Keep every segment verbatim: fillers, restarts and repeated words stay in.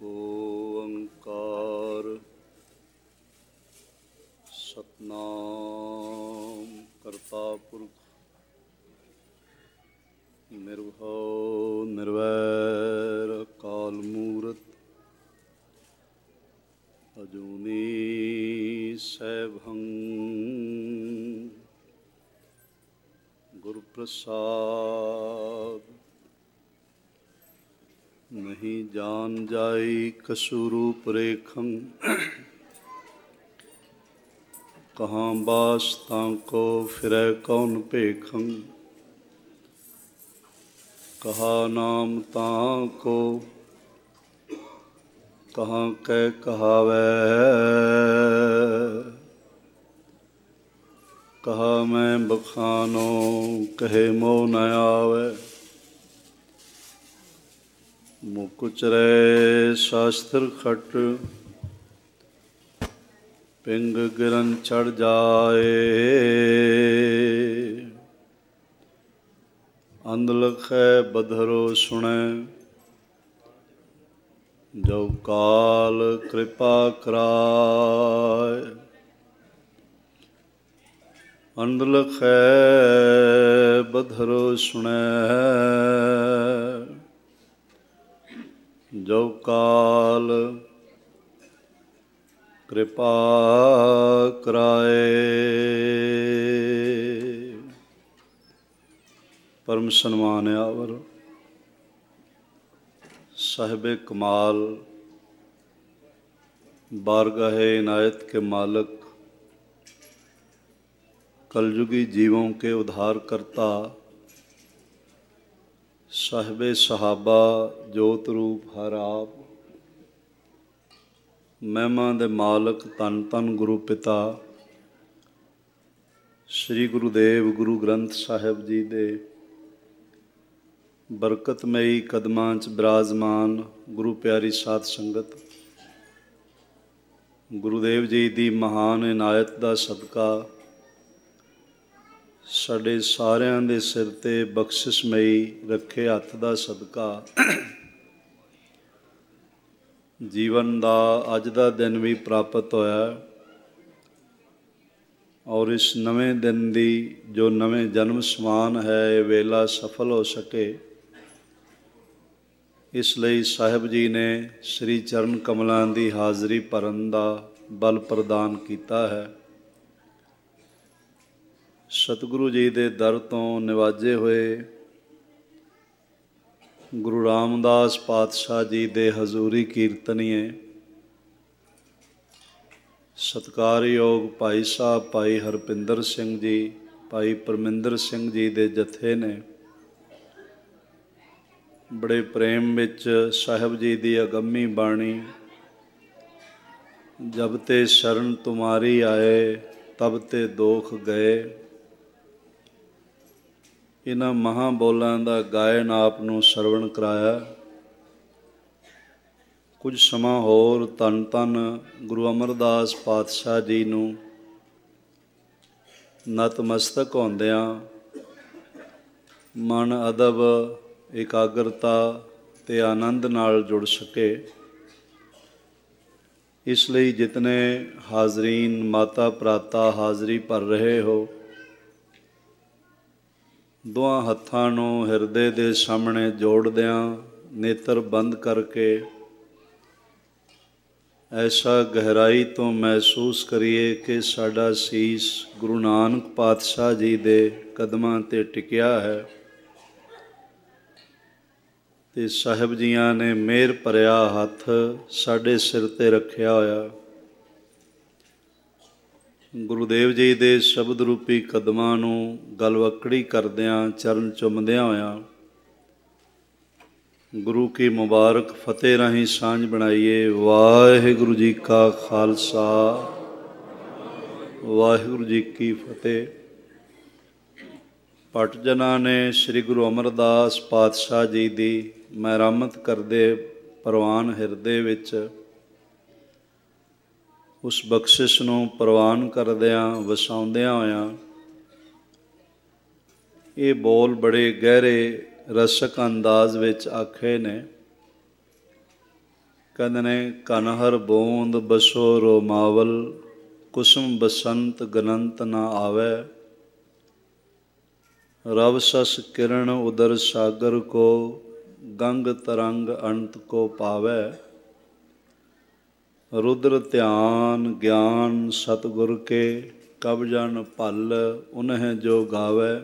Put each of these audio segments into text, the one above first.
एको ओंकार सतनाम करता पुरख निर्भव निर्वैर अकाल मूरत अजूनी सैभं गुरु प्रसाद। नहीं जान जाई कसुरूप रेखं कहाँ बास तांको फिरै कौन पेखं। कहा नाम तांको कहाँ कै कहावै। कहा मैं बखानो कहे मोह न आवे। मुकुचरै शास्त्र खट पिंग गिरन चढ़ जाए। अंध लखै बधरो सुनै जो काल कृपा कराय। अंध लखै बधरो सुनै जो काल कृपा कराए। परम सन्मानयावर साहिब कमाल बारगाहे इनायत के मालिक कलयुगी जीवों के उद्धार करता साहिब सहाबा जोत रूप हर आप महिमा दे मालक धन धन गुरु पिता श्री गुरुदेव गुरु ग्रंथ साहिब जी दे बरकतमयी कदमां च बिराजमान गुरु प्यारी साध संगत। गुरुदेव जी दी महान इनायत दा सदका साडे सारियां दे सिर ते बख्शिशमयी रखे हत्थ दा सदका जीवन दा अज दा दिन भी प्राप्त होया। और इस नवें दिन दी जो नवें जन्म समान है ये वेला सफल हो सके इसलिए साहिब जी ने श्री चरण कमलों की हाज़री भरन दा बल प्रदान किया है। सतगुरु जी के दर तो निवाजे हुए गुरु रामदास पातशाह जी के हजूरी कीर्तनीय सत्कारयोग भाई साहब भाई हरपिंदर सिंह जी भाई परमिंदर सिंह जी के जथे ने बड़े प्रेम विच साहिब जी की अगम्मी बाणी जब ते शरण तुम्हारी आए तब ते दोख गए। इन्हां महाबोलों का गायन आप नूं सरवण कराया। कुछ समा होर धन धन गुरु अमरदास पातशाह जी नूं नतमस्तक होंदियां मन अदब एकाग्रता ते आनंद नाल जुड़ सके। इसलिए जितने हाजरीन माता भराता हाज़री भर रहे हो दोवां हत्थां नूं हिरदे दे सामने जोड़दियां नेत्र बंद करके ऐसा गहराई तो महसूस करिए कि साडा सीस गुरु नानक पातशाह जी दे कदमां ते टिकिया है ते साहिब जियां ने मेहर भरिया हथ साडे सिर ते रखिया होया। गुरुदेव जी दे शब्द रूपी कदमां नूं गलवकड़ी करदियां चरण चुमदियां होया गुरु की मुबारक फतेह राही सांझ बनाइए। वाहिगुरु जी का खालसा वाहिगुरु जी की फतेह। भट जना ने श्री गुरु अमरदास पातशाह जी की महरामत करदे प्रवान हिरदे विच उस बख्शिश नूं प्रवान करदियां वसाउंदियां होयां ये बोल बड़े गहरे रसक अंदाज विच आखे ने। ਕਹਿੰਦੇ ਨੇ ਘਨ ਹਰ ਬੂੰਦ ਬਸੋ ਰੋਮਾਵਲ, ਕੁਸਮ ਬਸੰਤ ਗਨੰਤ ਨਾ ਆਵੈ। ਰਵ ਸਸ ਕਿਰਨ ਉਦਰ ਸਾਗਰ ਕੋ, ਗੰਗ ਤਰੰਗ ਅੰਤ ਕੋ ਪਾਵੈ। ਰੁਦਰ ਧਿਆਨ ਗਿਆਨ ਸਤਿਗੁਰ ਕੇ, ਕਬ ਜਨ ਭਲ ਉਨਹਿ ਜੋ ਗਾਵੈ।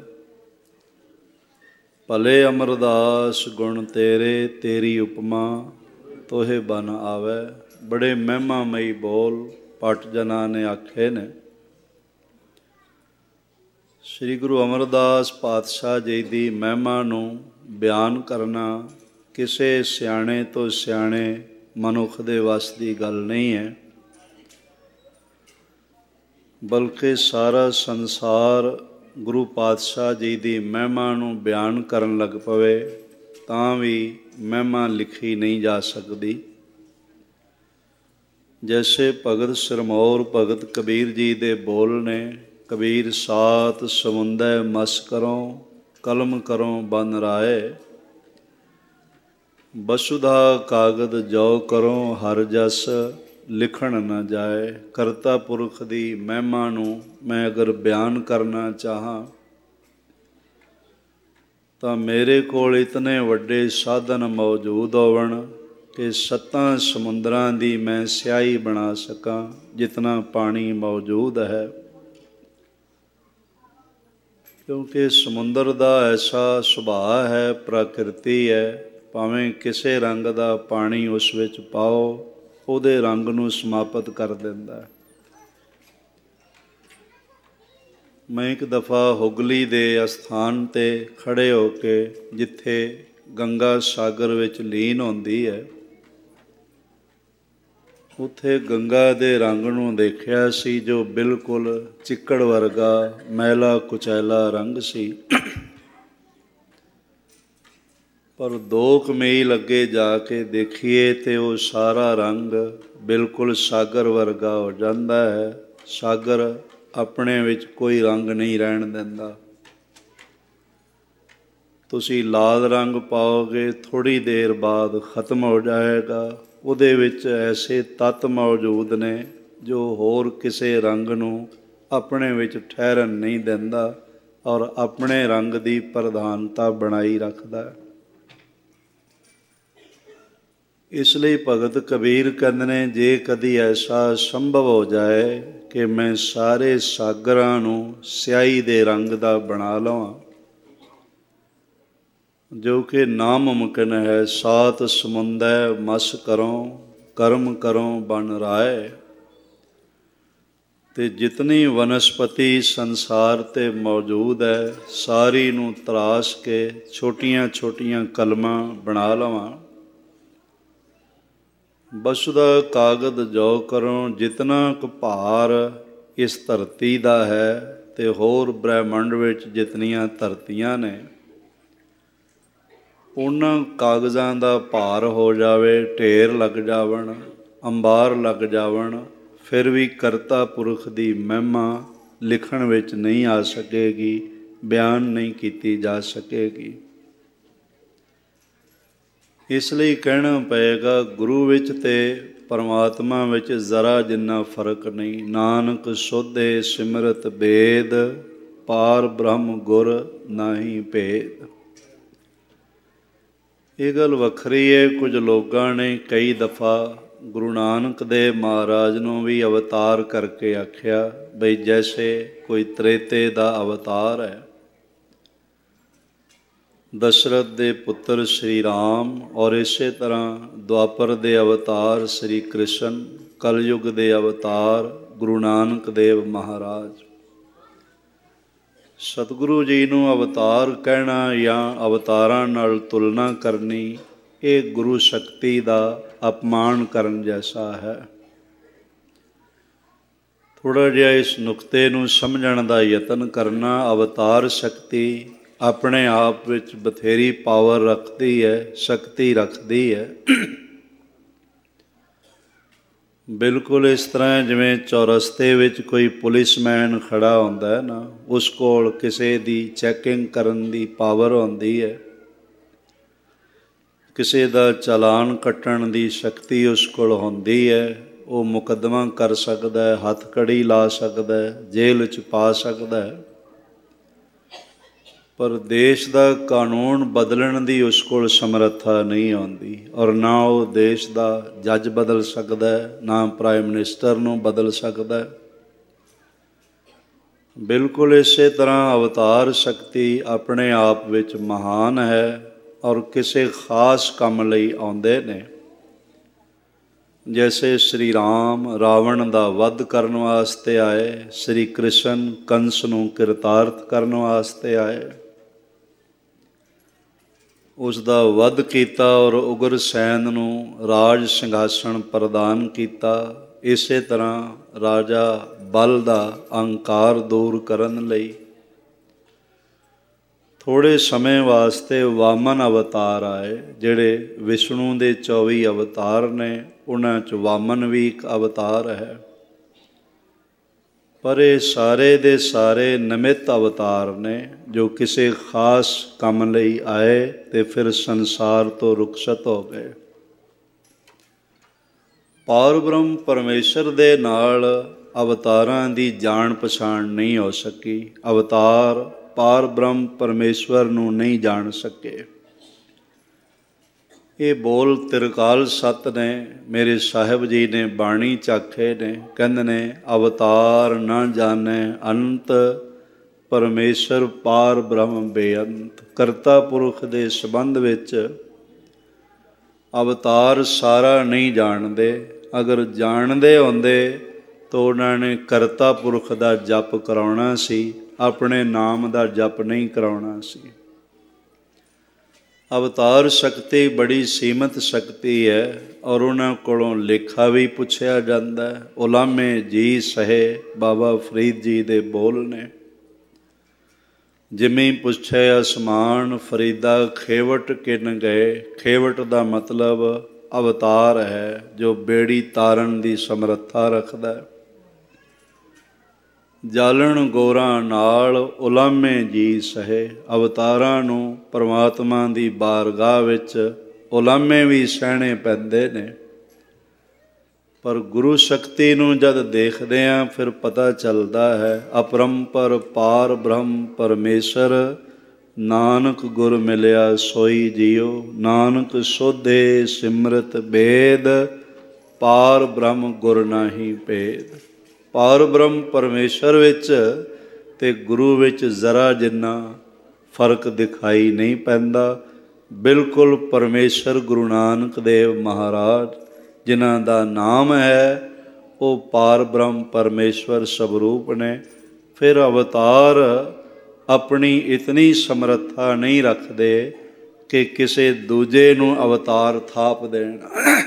ਭਲੇ ਅਮਰਦਾਸ ਗੁਣ ਤੇਰੇ, ਤੇਰੀ ਉਪਮਾ ਤੋਹੇ ਬਨ ਆਵੈ। ਬੜੇ ਮਹਿਮਾ ਮਈ ਬੋਲ ਭੱਟ ਜਨਾਂ ਨੇ ਆਖੇ ਨੇ। ਸ੍ਰੀ ਗੁਰੂ ਅਮਰਦਾਸ ਪਾਤਸ਼ਾਹ ਜੀ ਦੀ ਮਹਿਮਾ ਨੂੰ ਬਿਆਨ ਕਰਨਾ ਕਿਸੇ ਸਿਆਣੇ ਤੋਂ ਸਿਆਣੇ ਮਨੁੱਖ ਦੇ ਵੱਸ ਦੀ ਗੱਲ ਨਹੀਂ ਹੈ, ਬਲਕਿ ਸਾਰਾ ਸੰਸਾਰ ਗੁਰੂ ਪਾਤਸ਼ਾਹ ਜੀ ਦੀ ਮਹਿਮਾ ਨੂੰ ਬਿਆਨ ਕਰਨ ਲੱਗ ਪਵੇ ਤਾਂ ਵੀ ਮਹਿਮਾ ਲਿਖੀ ਨਹੀਂ ਜਾ ਸਕਦੀ। ਜੈਸੇ ਭਗਤ ਸਿਰਮੌਰ ਭਗਤ ਕਬੀਰ ਜੀ ਦੇ ਬੋਲ ਨੇ, ਕਬੀਰ ਸਾਤ ਸਮੁੰਦੈ ਮਸ ਕਰੋ, ਕਲਮ ਕਰੋ ਬਨ ਰਾਏ। ਬਸੁਧਾ ਕਾਗਦ ਜੋ ਕਰੋ, ਹਰ ਜਸ ਲਿਖਣ ਨਾ ਜਾਏ। ਕਰਤਾ ਪੁਰਖ ਦੀ ਮਹਿਮਾ ਨੂੰ ਮੈਂ ਅਗਰ ਬਿਆਨ ਕਰਨਾ ਚਾਹਾਂ ਤਾਂ ਮੇਰੇ ਕੋਲ ਇਤਨੇ ਵੱਡੇ ਸਾਧਨ ਮੌਜੂਦ ਹੋਵਣ ਕਿ ਸੱਤਾਂ ਸਮੁੰਦਰਾਂ ਦੀ ਮੈਂ ਸਿਆਹੀ ਬਣਾ ਸਕਾਂ ਜਿਤਨਾ ਪਾਣੀ ਮੌਜੂਦ ਹੈ। ਕਿਉਂਕਿ ਸਮੁੰਦਰ ਦਾ ਐਸਾ ਸੁਭਾਅ ਹੈ, ਪ੍ਰਕਿਰਤੀ ਹੈ, ਭਾਵੇਂ ਕਿਸੇ ਰੰਗ ਦਾ ਪਾਣੀ ਉਸ ਵਿੱਚ ਪਾਓ ਉਹਦੇ ਰੰਗ ਨੂੰ ਸਮਾਪਤ ਕਰ ਦਿੰਦਾ। ਮੈਂ ਇੱਕ ਦਫਾ ਹੁਗਲੀ ਦੇ ਅਸਥਾਨ 'ਤੇ ਖੜ੍ਹੇ ਹੋ ਕੇ, ਜਿੱਥੇ ਗੰਗਾ ਸਾਗਰ ਵਿੱਚ ਲੀਨ ਹੁੰਦੀ ਹੈ, ਉੱਥੇ ਗੰਗਾ ਦੇ ਰੰਗ ਨੂੰ ਦੇਖਿਆ ਸੀ ਜੋ ਬਿਲਕੁਲ ਚਿੱਕੜ ਵਰਗਾ ਮੈਲਾ ਕੁਚੈਲਾ ਰੰਗ ਸੀ। ਪਰ ਦੋ ਕੁ ਮੀਲ ਅੱਗੇ ਜਾ ਕੇ ਦੇਖੀਏ ਤੇ ਉਹ ਸਾਰਾ ਰੰਗ ਬਿਲਕੁਲ ਸਾਗਰ ਵਰਗਾ ਹੋ ਜਾਂਦਾ ਹੈ। ਸਾਗਰ ਆਪਣੇ ਵਿੱਚ ਕੋਈ ਰੰਗ ਨਹੀਂ ਰਹਿਣ ਦਿੰਦਾ। ਤੁਸੀਂ ਲਾਲ ਰੰਗ ਪਾਓਗੇ, ਥੋੜ੍ਹੀ ਦੇਰ ਬਾਅਦ ਖਤਮ ਹੋ ਜਾਏਗਾ। ਉਹਦੇ ਵਿੱਚ ਐਸੇ ਤੱਤ ਮੌਜੂਦ ਨੇ ਜੋ ਹੋਰ ਕਿਸੇ ਰੰਗ ਨੂੰ ਆਪਣੇ ਵਿੱਚ ਠਹਿਰਨ ਨਹੀਂ ਦਿੰਦਾ ਔਰ ਆਪਣੇ ਰੰਗ ਦੀ ਪ੍ਰਧਾਨਤਾ ਬਣਾਈ ਰੱਖਦਾ। ਇਸ ਲਈ ਭਗਤ ਕਬੀਰ ਕਹਿੰਦੇ ਨੇ, ਜੇ ਕਦੀ ਐਸਾ ਸੰਭਵ ਹੋ ਜਾਏ ਕਿ ਮੈਂ ਸਾਰੇ ਸਾਗਰਾਂ ਨੂੰ ਸਿਆਹੀ ਦੇ ਰੰਗ ਦਾ ਬਣਾ ਲਵਾਂ, ਜੋ ਕਿ ਨਾਮੁਮਕਿਨ ਹੈ। ਸਾਤ ਸਮੁੰਦੈ ਮਸ ਕਰੋ, ਕਰਮ ਕਰੋ ਬਨ ਰਾਏ। ਅਤੇ ਜਿਤਨੀ ਵਨਸਪਤੀ ਸੰਸਾਰ 'ਤੇ ਮੌਜੂਦ ਹੈ, ਸਾਰੀ ਨੂੰ ਤਰਾਸ਼ ਕੇ ਛੋਟੀਆਂ ਛੋਟੀਆਂ ਕਲਮਾਂ ਬਣਾ ਲਵਾਂ। ਬਸੁਧਾ ਕਾਗਦ ਜੋ ਕਰੋ, ਜਿਤਨਾ ਕੁ ਭਾਰ ਇਸ ਧਰਤੀ ਦਾ ਹੈ ਅਤੇ ਹੋਰ ਬ੍ਰਹਿਮੰਡ ਵਿੱਚ ਜਿਤਨੀਆਂ ਧਰਤੀਆਂ ਨੇ, ਉਹਨਾਂ ਕਾਗਜ਼ਾਂ ਦਾ ਭਾਰ ਹੋ ਜਾਵੇ, ਢੇਰ ਲੱਗ ਜਾਵਣ, ਅੰਬਾਰ ਲੱਗ ਜਾਵਣ, ਫਿਰ ਵੀ ਕਰਤਾ ਪੁਰਖ ਦੀ ਮਹਿਮਾ ਲਿਖਣ ਵਿੱਚ ਨਹੀਂ ਆ ਸਕੇਗੀ, ਬਿਆਨ ਨਹੀਂ ਕੀਤੀ ਜਾ ਸਕੇਗੀ। ਇਸ ਲਈ ਕਹਿਣਾ ਪਏਗਾ, ਗੁਰੂ ਵਿੱਚ ਅਤੇ ਪਰਮਾਤਮਾ ਵਿੱਚ ਜ਼ਰਾ ਜਿੰਨਾ ਫਰਕ ਨਹੀਂ। ਨਾਨਕ ਸੋਧੇ ਸਿਮਰਤ ਬੇਦ, ਪਾਰ ਬ੍ਰਹਮ ਗੁਰ ਨਾਹੀ ਭੇਦ। ਇਹ ਗੱਲ ਵੱਖਰੀ ਹੈ। ਕੁਝ ਲੋਕਾਂ ਨੇ ਕਈ ਦਫਾ ਗੁਰੂ ਨਾਨਕ ਦੇਵ ਮਹਾਰਾਜ ਨੂੰ ਵੀ ਅਵਤਾਰ ਕਰਕੇ ਆਖਿਆ, ਬਈ ਜੈਸੇ ਕੋਈ ਤ੍ਰੇਤੇ ਦਾ ਅਵਤਾਰ ਹੈ। ਦਸ਼ਰਥ ਦੇ ਪੁੱਤਰ ਸ਼੍ਰੀ ਰਾਮ ਔਰ ਇਸੇ ਤਰ੍ਹਾਂ ਦੁਆਪਰ ਦੇ ਅਵਤਾਰ ਸ਼੍ਰੀ ਕ੍ਰਿਸ਼ਨ, ਕਲਯੁਗ ਦੇ ਅਵਤਾਰ ਗੁਰੂ ਨਾਨਕ ਦੇਵ ਮਹਾਰਾਜ। ਸਤਿਗੁਰੂ ਜੀ ਨੂੰ ਅਵਤਾਰ ਕਹਿਣਾ ਜਾਂ ਅਵਤਾਰਾਂ ਨਾਲ ਤੁਲਨਾ ਕਰਨੀ, ਇਹ ਗੁਰੂ ਸ਼ਕਤੀ ਦਾ ਅਪਮਾਨ ਕਰਨ ਜੈਸਾ ਹੈ। ਥੋੜ੍ਹਾ ਜਿਹਾ ਇਸ ਨੁਕਤੇ ਨੂੰ ਸਮਝਣ ਦਾ ਯਤਨ ਕਰਨਾ। ਅਵਤਾਰ ਸ਼ਕਤੀ ਆਪਣੇ ਆਪ ਵਿੱਚ ਬਥੇਰੀ ਪਾਵਰ ਰੱਖਦੀ ਹੈ, ਸ਼ਕਤੀ ਰੱਖਦੀ ਹੈ। ਬਿਲਕੁਲ ਇਸ ਤਰ੍ਹਾਂ ਜਿਵੇਂ ਚੌਰਸਤੇ ਵਿੱਚ ਕੋਈ ਪੁਲਿਸਮੈਨ ਖੜ੍ਹਾ ਹੁੰਦਾ ਹੈ ਨਾ, ਉਸ ਕੋਲ ਕਿਸੇ ਦੀ ਚੈਕਿੰਗ ਕਰਨ ਦੀ ਪਾਵਰ ਹੁੰਦੀ ਹੈ। ਕਿਸੇ ਦਾ ਚਲਾਨ ਕੱਟਣ ਦੀ ਸ਼ਕਤੀ ਉਸ ਕੋਲ ਹੁੰਦੀ ਹੈ, ਉਹ ਮੁਕੱਦਮਾ ਕਰ ਸਕਦਾ ਹੈ, ਹੱਥ ਕੜੀ ਲਾ ਸਕਦਾ ਹੈ, ਜੇਲ੍ਹ 'ਚ ਪਾ ਸਕਦਾ ਹੈ। ਪਰ ਦੇਸ਼ ਦਾ ਕਾਨੂੰਨ ਬਦਲਣ ਦੀ ਉਸ ਕੋਲ ਸਮਰੱਥਾ ਨਹੀਂ ਆਉਂਦੀ, ਔਰ ਨਾ ਉਹ ਦੇਸ਼ ਦਾ ਜੱਜ ਬਦਲ ਸਕਦਾ ਹੈ, ਨਾ ਪ੍ਰਾਈਮ ਮਿਨਿਸਟਰ ਨੂੰ ਬਦਲ ਸਕਦਾ ਹੈ। ਬਿਲਕੁਲ ਇਸੇ ਤਰ੍ਹਾਂ ਅਵਤਾਰ ਸ਼ਕਤੀ ਆਪਣੇ ਆਪ ਵਿੱਚ ਮਹਾਨ ਹੈ ਔਰ ਕਿਸੇ ਖਾਸ ਕੰਮ ਲਈ ਆਉਂਦੇ ਨੇ। ਜੈਸੇ ਸ਼੍ਰੀ ਰਾਮ ਰਾਵਣ ਦਾ ਵੱਧ ਕਰਨ ਵਾਸਤੇ ਆਏ, ਸ਼੍ਰੀ ਕ੍ਰਿਸ਼ਨ ਕੰਸ ਨੂੰ ਕਿਰਤਾਰਥ ਕਰਨ ਵਾਸਤੇ ਆਏ, ਉਸ ਦਾ ਵੱਧ ਕੀਤਾ ਔਰ ਉਗਰਸੈਨ ਨੂੰ ਰਾਜ ਸਿੰਘਾਸਣ ਪ੍ਰਦਾਨ ਕੀਤਾ। ਇਸੇ ਤਰ੍ਹਾਂ ਰਾਜਾ ਬਲ ਦਾ ਅਹੰਕਾਰ ਦੂਰ ਕਰਨ ਲਈ ਥੋੜ੍ਹੇ ਸਮੇਂ ਵਾਸਤੇ ਵਾਮਨ ਅਵਤਾਰ ਆਏ, ਜਿਹੜੇ ਵਿਸ਼ਨੂੰ ਦੇ ਚੌਵੀ ਅਵਤਾਰ ਨੇ, ਉਹਨਾਂ 'ਚ ਵਾਮਨ ਵੀ ਇੱਕ ਅਵਤਾਰ ਹੈ। ਪਰ ਇਹ ਸਾਰੇ ਦੇ ਸਾਰੇ ਨਿਮਿਤ ਅਵਤਾਰ ਨੇ, ਜੋ ਕਿਸੇ ਖਾਸ ਕੰਮ ਲਈ ਆਏ ਅਤੇ ਫਿਰ ਸੰਸਾਰ ਤੋਂ ਰੁਖਸਤ ਹੋ ਗਏ। ਪਾਰ ਬ੍ਰਹਮ ਪਰਮੇਸ਼ਰ ਦੇ ਨਾਲ ਅਵਤਾਰਾਂ ਦੀ ਜਾਣ ਪਛਾਣ ਨਹੀਂ ਹੋ ਸਕੀ। ਅਵਤਾਰ ਪਾਰ ਬ੍ਰਹਮ ਪਰਮੇਸ਼ਵਰ ਨੂੰ ਨਹੀਂ ਜਾਣ ਸਕੇ। ਇਹ ਬੋਲ ਤਿਰਕਾਲ ਸੱਤ ਨੇ, ਮੇਰੇ ਸਾਹਿਬ ਜੀ ਨੇ ਬਾਣੀ ਚਾਖੇ ਨੇ। ਕਹਿੰਦੇ ਨੇ, ਅਵਤਾਰ ਨਾ ਜਾਣੇ ਅੰਤ, ਪਰਮੇਸ਼ਰ ਪਾਰ ਬ੍ਰਹਮ ਬੇਅੰਤ। ਕਰਤਾ ਪੁਰਖ ਦੇ ਸੰਬੰਧ ਵਿੱਚ ਅਵਤਾਰ ਸਾਰਾ ਨਹੀਂ ਜਾਣਦੇ। ਅਗਰ ਜਾਣਦੇ ਹੁੰਦੇ ਤਾਂ ਉਹਨਾਂ ਨੇ ਕਰਤਾ ਪੁਰਖ ਦਾ ਜਪ ਕਰਾਉਣਾ ਸੀ, ਆਪਣੇ ਨਾਮ ਦਾ ਜਪ ਨਹੀਂ ਕਰਾਉਣਾ ਸੀ। ਅਵਤਾਰ ਸ਼ਕਤੀ ਬੜੀ ਸੀਮਤ ਸ਼ਕਤੀ ਹੈ ਔਰ ਉਹਨਾਂ ਕੋਲੋਂ ਲੇਖਾ ਵੀ ਪੁੱਛਿਆ ਜਾਂਦਾ ਹੈ। ਉਲਾਮੇ ਜੀ ਸਹੇ ਬਾਬਾ ਫਰੀਦ ਜੀ ਦੇ ਬੋਲ ਨੇ, ਜਿਵੇਂ ਪੁੱਛੇ ਅਸਮਾਨ ਫਰੀਦਾ ਖੇਵਟ ਕਿਨ ਗਏ। ਖੇਵਟ ਦਾ ਮਤਲਬ ਅਵਤਾਰ ਹੈ, ਜੋ ਬੇੜੀ ਤਾਰਨ ਦੀ ਸਮਰੱਥਾ ਰੱਖਦਾ ਹੈ। ਜਾਲਣ ਗੋਰਾਂ ਨਾਲ ਉਲਾਮੇ ਜੀ ਸਹੇ। ਅਵਤਾਰਾਂ ਨੂੰ ਪਰਮਾਤਮਾ ਦੀ ਬਾਰਗਾਹ ਵਿੱਚ ਉਲਾਮੇ ਵੀ ਸਹਿਣੇ ਪੈਂਦੇ ਨੇ। ਪਰ ਗੁਰੂ ਸ਼ਕਤੀ ਨੂੰ ਜਦ ਦੇਖਦੇ ਹਾਂ ਫਿਰ ਪਤਾ ਚੱਲਦਾ ਹੈ, ਅਪਰੰਪਰ ਪਾਰ ਬ੍ਰਹਮ ਪਰਮੇਸ਼ਰ, ਨਾਨਕ ਗੁਰ ਮਿਲਿਆ ਸੋਈ ਜੀਓ। ਨਾਨਕ ਸੋਧੇ ਸਿਮਰਤ ਬੇਦ, ਪਾਰ ਬ੍ਰਹਮ ਗੁਰ ਨਾਹੀ ਭੇਦ। ਪਾਰ ਬ੍ਰਹਮ ਪਰਮੇਸ਼ਰ ਵਿੱਚ ਅਤੇ ਗੁਰੂ ਵਿੱਚ ਜ਼ਰਾ ਜਿੰਨਾ ਫਰਕ ਦਿਖਾਈ ਨਹੀਂ ਪੈਂਦਾ। ਬਿਲਕੁਲ ਪਰਮੇਸ਼ਰ ਗੁਰੂ ਨਾਨਕ ਦੇਵ ਮਹਾਰਾਜ, ਜਿਨ੍ਹਾਂ ਦਾ ਨਾਮ ਹੈ, ਉਹ ਪਾਰ ਬ੍ਰਹਮ ਪਰਮੇਸ਼ਵਰ ਸਵਰੂਪ ਨੇ। ਫਿਰ ਅਵਤਾਰ ਆਪਣੀ ਇਤਨੀ ਸਮਰੱਥਾ ਨਹੀਂ ਰੱਖਦੇ ਕਿ ਕਿਸੇ ਦੂਜੇ ਨੂੰ ਅਵਤਾਰ ਥਾਪ ਦੇਣ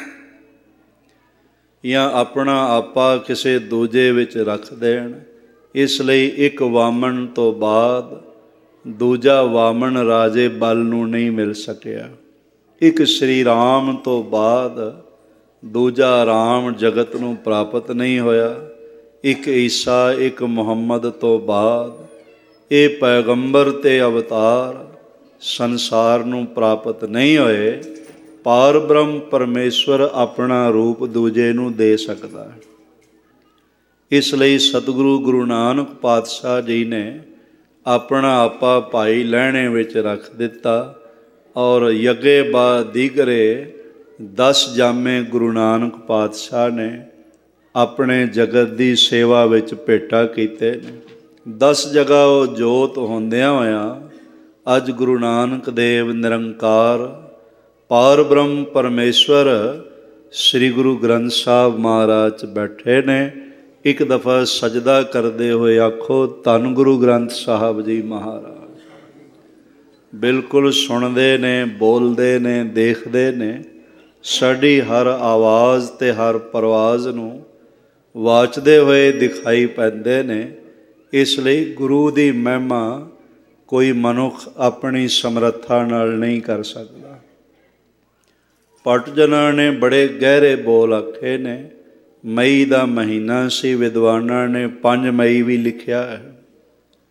ਜਾਂ ਆਪਣਾ ਆਪਾ ਕਿਸੇ ਦੂਜੇ ਵਿੱਚ ਰੱਖ ਦੇਣ। ਇਸ ਲਈ ਇੱਕ ਵਾਮਨ ਤੋਂ ਬਾਅਦ ਦੂਜਾ ਵਾਮਨ ਰਾਜੇ ਬਲ ਨੂੰ ਨਹੀਂ ਮਿਲ ਸਕਿਆ। ਇੱਕ ਸ਼੍ਰੀ ਰਾਮ ਤੋਂ ਬਾਅਦ ਦੂਜਾ ਰਾਮ ਜਗਤ ਨੂੰ ਪ੍ਰਾਪਤ ਨਹੀਂ ਹੋਇਆ। ਇੱਕ ਈਸਾ, ਇੱਕ ਮੁਹੰਮਦ ਤੋਂ ਬਾਅਦ ਇਹ ਪੈਗੰਬਰ ਅਤੇ ਅਵਤਾਰ ਸੰਸਾਰ ਨੂੰ ਪ੍ਰਾਪਤ ਨਹੀਂ ਹੋਏ। ਪਾਰ ਬ੍ਰਹਮ ਪਰਮੇਸ਼ਵਰ ਆਪਣਾ ਰੂਪ ਦੂਜੇ ਨੂੰ ਦੇ ਸਕਦਾ ਹੈ। ਇਸ ਲਈ ਸਤਿਗੁਰੂ ਗੁਰੂ ਨਾਨਕ ਪਾਤਸ਼ਾਹ ਜੀ ਨੇ ਆਪਣਾ ਆਪਾ ਭਾਈ ਲਹਿਣੇ ਵਿੱਚ ਰੱਖ ਦਿੱਤਾ ਔਰ ਯੱਗੇ ਬਾ ਦੀਗਰੇ ਦਸ ਜਾਮੇ ਗੁਰੂ ਨਾਨਕ ਪਾਤਸ਼ਾਹ ਨੇ ਆਪਣੇ ਜਗਤ ਦੀ ਸੇਵਾ ਵਿੱਚ ਭੇਟਾ ਕੀਤੇ ਨੇ। ਦਸ ਜਗ੍ਹਾ ਉਹ ਜੋਤ ਹੁੰਦਿਆਂ ਹੋਇਆਂ ਅੱਜ ਗੁਰੂ ਨਾਨਕ ਦੇਵ ਨਿਰੰਕਾਰ ਪਾਰ ਬ੍ਰਹਮ ਪਰਮੇਸ਼ਵਰ ਸ੍ਰੀ ਗੁਰੂ ਗ੍ਰੰਥ ਸਾਹਿਬ ਮਹਾਰਾਜ 'ਚ ਬੈਠੇ ਨੇ। ਇੱਕ ਦਫਾ ਸਜਦਾ ਕਰਦੇ ਹੋਏ ਆਖੋ, ਧੰਨ ਗੁਰੂ ਗ੍ਰੰਥ ਸਾਹਿਬ ਜੀ ਮਹਾਰਾਜ। ਬਿਲਕੁਲ ਸੁਣਦੇ ਨੇ, ਬੋਲਦੇ ਨੇ, ਦੇਖਦੇ ਨੇ। ਸਾਡੀ ਹਰ ਆਵਾਜ਼ ਅਤੇ ਹਰ ਪਰਵਾਜ਼ ਨੂੰ ਵਾਚਦੇ ਹੋਏ ਦਿਖਾਈ ਪੈਂਦੇ ਨੇ। ਇਸ ਲਈ ਗੁਰੂ ਦੀ ਮਹਿਮਾ ਕੋਈ ਮਨੁੱਖ ਆਪਣੀ ਸਮਰੱਥਾ ਨਾਲ ਨਹੀਂ ਕਰ ਸਕਦਾ। ਭੱਟ ਜਨਾਂ ਨੇ ਬੜੇ ਗਹਿਰੇ ਬੋਲ ਆਖੇ ਨੇ। ਮਈ ਦਾ ਮਹੀਨਾ ਸੀ, ਵਿਦਵਾਨਾਂ ਨੇ ਪੰਜ ਮਈ ਵੀ ਲਿਖਿਆ ਹੈ।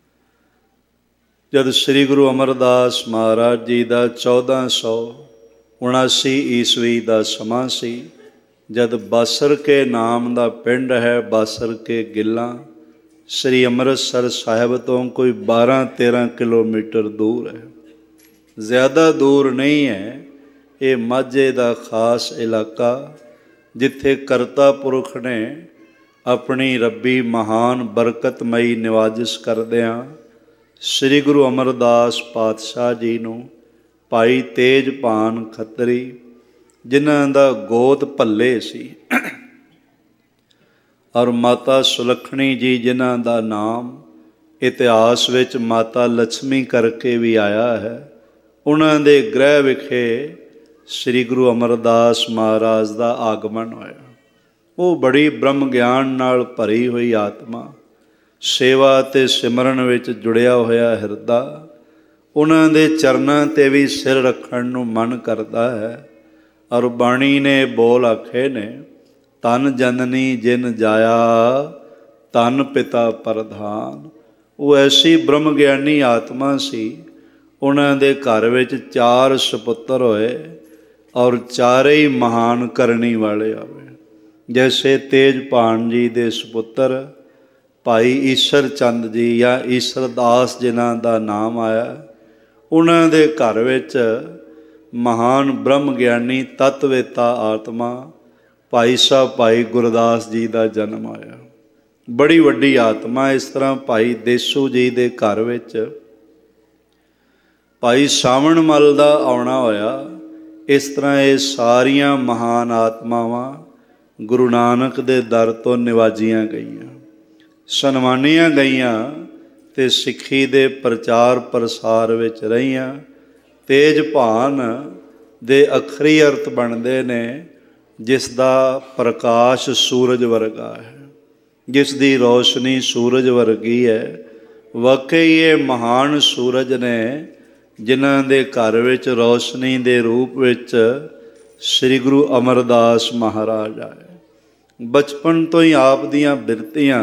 ਜਦ ਸ੍ਰੀ ਗੁਰੂ ਅਮਰਦਾਸ ਮਹਾਰਾਜ ਜੀ ਦਾ ਚੌਦਾਂ ਸੌ ਉਣਾਸੀ ਈਸਵੀ ਦਾ ਸਮਾਂ ਸੀ, ਜਦ ਬਾਸਰ ਕੇ ਨਾਮ ਦਾ ਪਿੰਡ ਹੈ, ਬਾਸਰ ਕੇ ਗਿੱਲਾਂ, ਸ੍ਰੀ ਅੰਮ੍ਰਿਤਸਰ ਸਾਹਿਬ ਤੋਂ ਕੋਈ ਬਾਰਾਂ ਤੇਰਾਂ ਕਿਲੋਮੀਟਰ ਦੂਰ ਹੈ। ਜ਼ਿਆਦਾ ਦੂਰ ਨਹੀਂ ਹੈ। ਇਹ ਮਾਝੇ ਦਾ ਖਾਸ ਇਲਾਕਾ, ਜਿੱਥੇ ਕਰਤਾ ਪੁਰਖ ਨੇ ਆਪਣੀ ਰੱਬੀ ਮਹਾਨ ਬਰਕਤਮਈ ਨਿਵਾਜਿਸ਼ ਕਰਦਿਆਂ ਸ੍ਰੀ ਗੁਰੂ ਅਮਰਦਾਸ ਪਾਤਸ਼ਾਹ ਜੀ ਨੂੰ ਭਾਈ ਤੇਜਭਾਨ ਖੱਤਰੀ, ਜਿਨ੍ਹਾਂ ਦਾ ਗੋਤ ਭੱਲੇ ਸੀ, ਔਰ ਮਾਤਾ ਸੁਲੱਖਣੀ ਜੀ, ਜਿਨ੍ਹਾਂ ਦਾ ਨਾਮ ਇਤਿਹਾਸ ਵਿੱਚ ਮਾਤਾ ਲక్ష్ਮੀ ਕਰਕੇ ਵੀ ਆਇਆ ਹੈ, ਉਹਨਾਂ ਦੇ ਗ੍ਰਹਿ ਵਿਖੇ ਸ੍ਰੀ ਗੁਰੂ ਅਮਰਦਾਸ ਮਹਾਰਾਜ ਦਾ ਆਗਮਨ ਹੋਇਆ। ਉਹ ਬੜੀ ਬ੍ਰਹਮ ਗਿਆਨ ਨਾਲ ਭਰੀ ਹੋਈ ਆਤਮਾ, ਸੇਵਾ ਅਤੇ ਸਿਮਰਨ ਵਿੱਚ ਜੁੜਿਆ ਹੋਇਆ ਹਿਰਦਾ, ਉਹਨਾਂ ਦੇ ਚਰਨਾਂ 'ਤੇ ਵੀ ਸਿਰ ਰੱਖਣ ਨੂੰ ਮਨ ਕਰਦਾ ਹੈ। ਔਰ ਬਾਣੀ ਨੇ ਬੋਲ ਆਖੇ ਨੇ, ਧਨ ਜਨਨੀ ਜਿਨ ਜਾਇਆ, ਧਨ ਪਿਤਾ ਪ੍ਰਧਾਨ। ਉਹ ਐਸੀ ਬ੍ਰਹਮ ਗਿਆਨੀ ਆਤਮਾ ਸੀ। ਉਹਨਾਂ ਦੇ ਘਰ ਵਿੱਚ ਚਾਰ ਸਪੁੱਤਰ ਹੋਏ, ਔਰ ਚਾਰੇ ਹੀ ਮਹਾਨ ਕਰਨੀ ਵਾਲੇ ਆਵੇ। ਜੈਸੇ ਤੇਜਭਾਨ ਜੀ ਦੇ ਸਪੁੱਤਰ ਭਾਈ ਈਸ਼ਰ ਚੰਦ ਜੀ ਜਾਂ ਈਸ਼ਰ ਦਾਸ ਜਿਨ੍ਹਾਂ ਦਾ ਨਾਮ ਆਇਆ, ਉਹਨਾਂ ਦੇ ਘਰ ਵਿੱਚ ਮਹਾਨ ਬ੍ਰਹਮ ਗਿਆਨੀ ਤਤਵੇਤਾ ਆਤਮਾ ਭਾਈ ਸਾਹਿਬ ਭਾਈ ਗੁਰਦਾਸ ਜੀ ਦਾ ਜਨਮ ਆਇਆ। ਬੜੀ ਵੱਡੀ ਆਤਮਾ। ਇਸ ਤਰ੍ਹਾਂ ਭਾਈ ਦੇਸੂ ਜੀ ਦੇ ਘਰ ਵਿੱਚ ਭਾਈ ਸਾਵਣ ਮੱਲ ਦਾ ਆਉਣਾ ਹੋਇਆ। ਇਸ ਤਰ੍ਹਾਂ ਇਹ ਸਾਰੀਆਂ ਮਹਾਨ ਆਤਮਾਵਾਂ ਗੁਰੂ ਨਾਨਕ ਦੇ ਦਰ ਤੋਂ ਨਿਵਾਜੀਆਂ ਗਈਆਂ, ਸਨਮਾਨੀਆਂ ਗਈਆਂ ਅਤੇ ਸਿੱਖੀ ਦੇ ਪ੍ਰਚਾਰ ਪ੍ਰਸਾਰ ਵਿੱਚ ਰਹੀਆਂ। ਤੇਜਭਾਨ ਦੇ ਅੱਖਰੀ ਅਰਥ ਬਣਦੇ ਨੇ ਜਿਸ ਦਾ ਪ੍ਰਕਾਸ਼ ਸੂਰਜ ਵਰਗਾ ਹੈ, ਜਿਸ ਦੀ ਰੋਸ਼ਨੀ ਸੂਰਜ ਵਰਗੀ ਹੈ। ਵਾਕਈ ਇਹ ਮਹਾਨ ਸੂਰਜ ਨੇ, ਜਿਨ੍ਹਾਂ ਦੇ ਘਰ ਵਿੱਚ ਰੋਸ਼ਨੀ ਦੇ ਰੂਪ ਵਿੱਚ ਸ੍ਰੀ ਗੁਰੂ ਅਮਰਦਾਸ ਮਹਾਰਾਜ ਆਏ। ਬਚਪਨ ਤੋਂ ਹੀ ਆਪ ਦੀਆਂ ਬਿਰਤੀਆਂ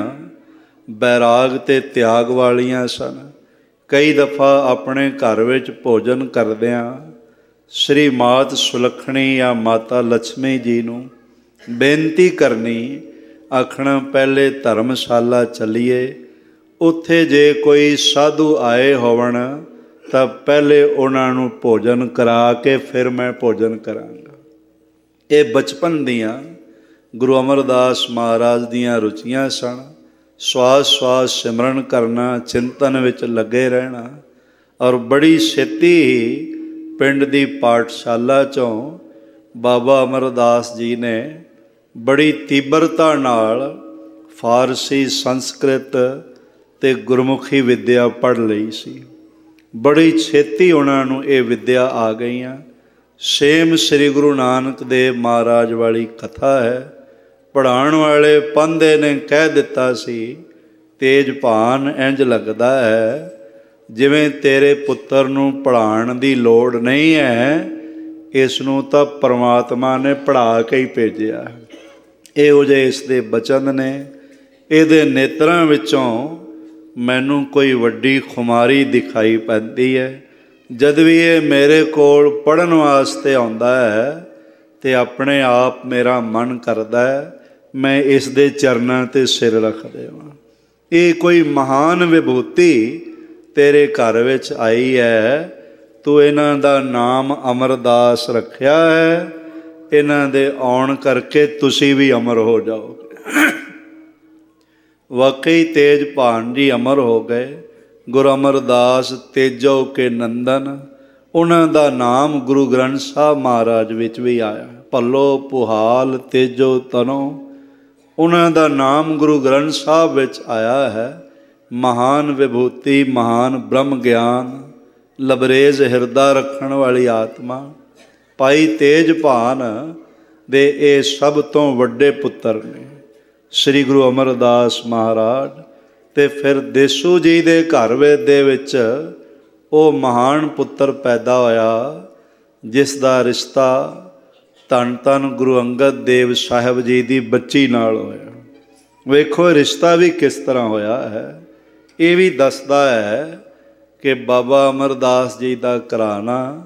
ਬੈਰਾਗ ਅਤੇ ਤਿਆਗ ਵਾਲੀਆਂ ਸਨ। ਕਈ ਦਫਾ ਆਪਣੇ ਘਰ ਵਿੱਚ ਭੋਜਨ ਕਰਦਿਆਂ ਸ੍ਰੀ ਮਾਤ ਸੁਲੱਖਣੀ ਜਾਂ ਮਾਤਾ ਲక్ష్ਮੀ ਜੀ ਨੂੰ ਬੇਨਤੀ ਕਰਨੀ, ਆਖਣਾ ਪਹਿਲੇ ਧਰਮਸ਼ਾਲਾ ਚੱਲੀਏ, ਉੱਥੇ ਜੇ ਕੋਈ ਸਾਧੂ ਆਏ ਹੋਵਣ ਤਾਂ ਪਹਿਲੇ ਉਹਨਾਂ ਨੂੰ ਭੋਜਨ ਕਰਾ ਕੇ ਫਿਰ ਮੈਂ ਭੋਜਨ ਕਰਾਂਗਾ। ਇਹ ਬਚਪਨ ਦੀਆਂ ਗੁਰੂ ਅਮਰਦਾਸ ਮਹਾਰਾਜ ਦੀਆਂ ਰੁਚੀਆਂ ਸਨ। ਸਵਾਸ ਸਵਾਸ ਸਿਮਰਨ ਕਰਨਾ, ਚਿੰਤਨ ਵਿੱਚ ਲੱਗੇ ਰਹਿਣਾ। ਔਰ ਬੜੀ ਛੇਤੀ ਹੀ ਪਿੰਡ ਦੀ ਪਾਠਸ਼ਾਲਾ 'ਚੋਂ ਬਾਬਾ ਅਮਰਦਾਸ ਜੀ ਨੇ ਬੜੀ ਤੀਬਰਤਾ ਨਾਲ ਫਾਰਸੀ, ਸੰਸਕ੍ਰਿਤ ਅਤੇ ਗੁਰਮੁਖੀ ਵਿੱਦਿਆ ਪੜ੍ਹ ਲਈ ਸੀ। ਬੜੀ ਛੇਤੀ ਉਹਨਾਂ ਨੂੰ ਇਹ ਵਿੱਦਿਆ ਆ ਗਈਆਂ। ਸੇਮ ਸ੍ਰੀ ਗੁਰੂ ਨਾਨਕ ਦੇਵ ਮਹਾਰਾਜ ਵਾਲੀ ਕਥਾ ਹੈ। ਪੜ੍ਹਾਉਣ ਵਾਲੇ ਪਾਂਧੇ ਨੇ ਕਹਿ ਦਿੱਤਾ ਸੀ, ਤੇਜਭਾਨ, ਇੰਝ ਲੱਗਦਾ ਹੈ ਜਿਵੇਂ ਤੇਰੇ ਪੁੱਤਰ ਨੂੰ ਪੜ੍ਹਾਉਣ ਦੀ ਲੋੜ ਨਹੀਂ ਹੈ, ਇਸ ਨੂੰ ਤਾਂ ਪਰਮਾਤਮਾ ਨੇ ਪੜ੍ਹਾ ਕੇ ਹੀ ਭੇਜਿਆ। ਇਹੋ ਜਿਹੇ ਇਸ ਦੇ ਬਚਨ ਨੇ। ਇਹਦੇ ਨੇਤਰਾਂ ਵਿੱਚੋਂ ਮੈਨੂੰ ਕੋਈ ਵੱਡੀ ਖੁਮਾਰੀ ਦਿਖਾਈ ਪੈਂਦੀ ਹੈ। ਜਦ ਵੀ ਇਹ ਮੇਰੇ ਕੋਲ ਪੜ੍ਹਨ ਵਾਸਤੇ ਆਉਂਦਾ ਹੈ ਅਤੇ ਆਪਣੇ ਆਪ ਮੇਰਾ ਮਨ ਕਰਦਾ ਹੈ ਮੈਂ ਇਸ ਦੇ ਚਰਨਾਂ 'ਤੇ ਸਿਰ ਰੱਖ ਦੇਵਾਂ। ਇਹ ਕੋਈ ਮਹਾਨ ਵਿਭੂਤੀ ਤੇਰੇ ਘਰ ਵਿੱਚ ਆਈ ਹੈ, ਤੂੰ ਇਹਨਾਂ ਦਾ ਨਾਮ ਅਮਰਦਾਸ ਰੱਖਿਆ ਹੈ, ਇਹਨਾਂ ਦੇ ਆਉਣ ਕਰਕੇ ਤੁਸੀਂ ਵੀ ਅਮਰ ਹੋ ਜਾਓਗੇ। ਵਾਕਈ ਤੇਜਭਾਨ ਜੀ ਅਮਰ ਹੋ ਗਏ। ਗੁਰੂ ਅਮਰਦਾਸ ਤੇਜੋ ਕੇ ਨੰਦਨ, ਉਹਨਾਂ ਦਾ ਨਾਮ ਗੁਰੂ ਗ੍ਰੰਥ ਸਾਹਿਬ ਮਹਾਰਾਜ ਵਿੱਚ ਵੀ ਆਇਆ। ਭੱਲੋ ਪੁਹਾਲ ਤੇਜੋ ਤਨੋ, ਉਹਨਾਂ ਦਾ ਨਾਮ ਗੁਰੂ ਗ੍ਰੰਥ ਸਾਹਿਬ ਵਿੱਚ ਆਇਆ ਹੈ। ਮਹਾਨ ਵਿਭੂਤੀ, ਮਹਾਨ ਬ੍ਰਹਮ ਗਿਆਨ, ਲਬਰੇਜ਼ ਹਿਰਦਾ ਰੱਖਣ ਵਾਲੀ ਆਤਮਾ ਭਾਈ ਤੇਜਭਾਨ ਦੇ ਇਹ ਸਭ ਤੋਂ ਵੱਡੇ ਪੁੱਤਰ ਨੇ ਸ੍ਰੀ ਗੁਰੂ ਅਮਰਦਾਸ ਮਹਾਰਾਜ। ਅਤੇ ਫਿਰ ਦੇਸੂ ਜੀ ਦੇ ਘਰ ਦੇ ਵਿੱਚ ਉਹ ਮਹਾਨ ਪੁੱਤਰ ਪੈਦਾ ਹੋਇਆ, ਜਿਸ ਦਾ ਰਿਸ਼ਤਾ ਧੰਨ ਧੰਨ ਗੁਰੂ ਅੰਗਦ ਦੇਵ ਸਾਹਿਬ ਜੀ ਦੀ ਬੱਚੀ ਨਾਲ ਹੋਇਆ। ਵੇਖੋ ਰਿਸ਼ਤਾ ਵੀ ਕਿਸ ਤਰ੍ਹਾਂ ਹੋਇਆ ਹੈ। ਇਹ ਵੀ ਦੱਸਦਾ ਹੈ ਕਿ ਬਾਬਾ ਅਮਰਦਾਸ ਜੀ ਦਾ ਘਰਾਣਾ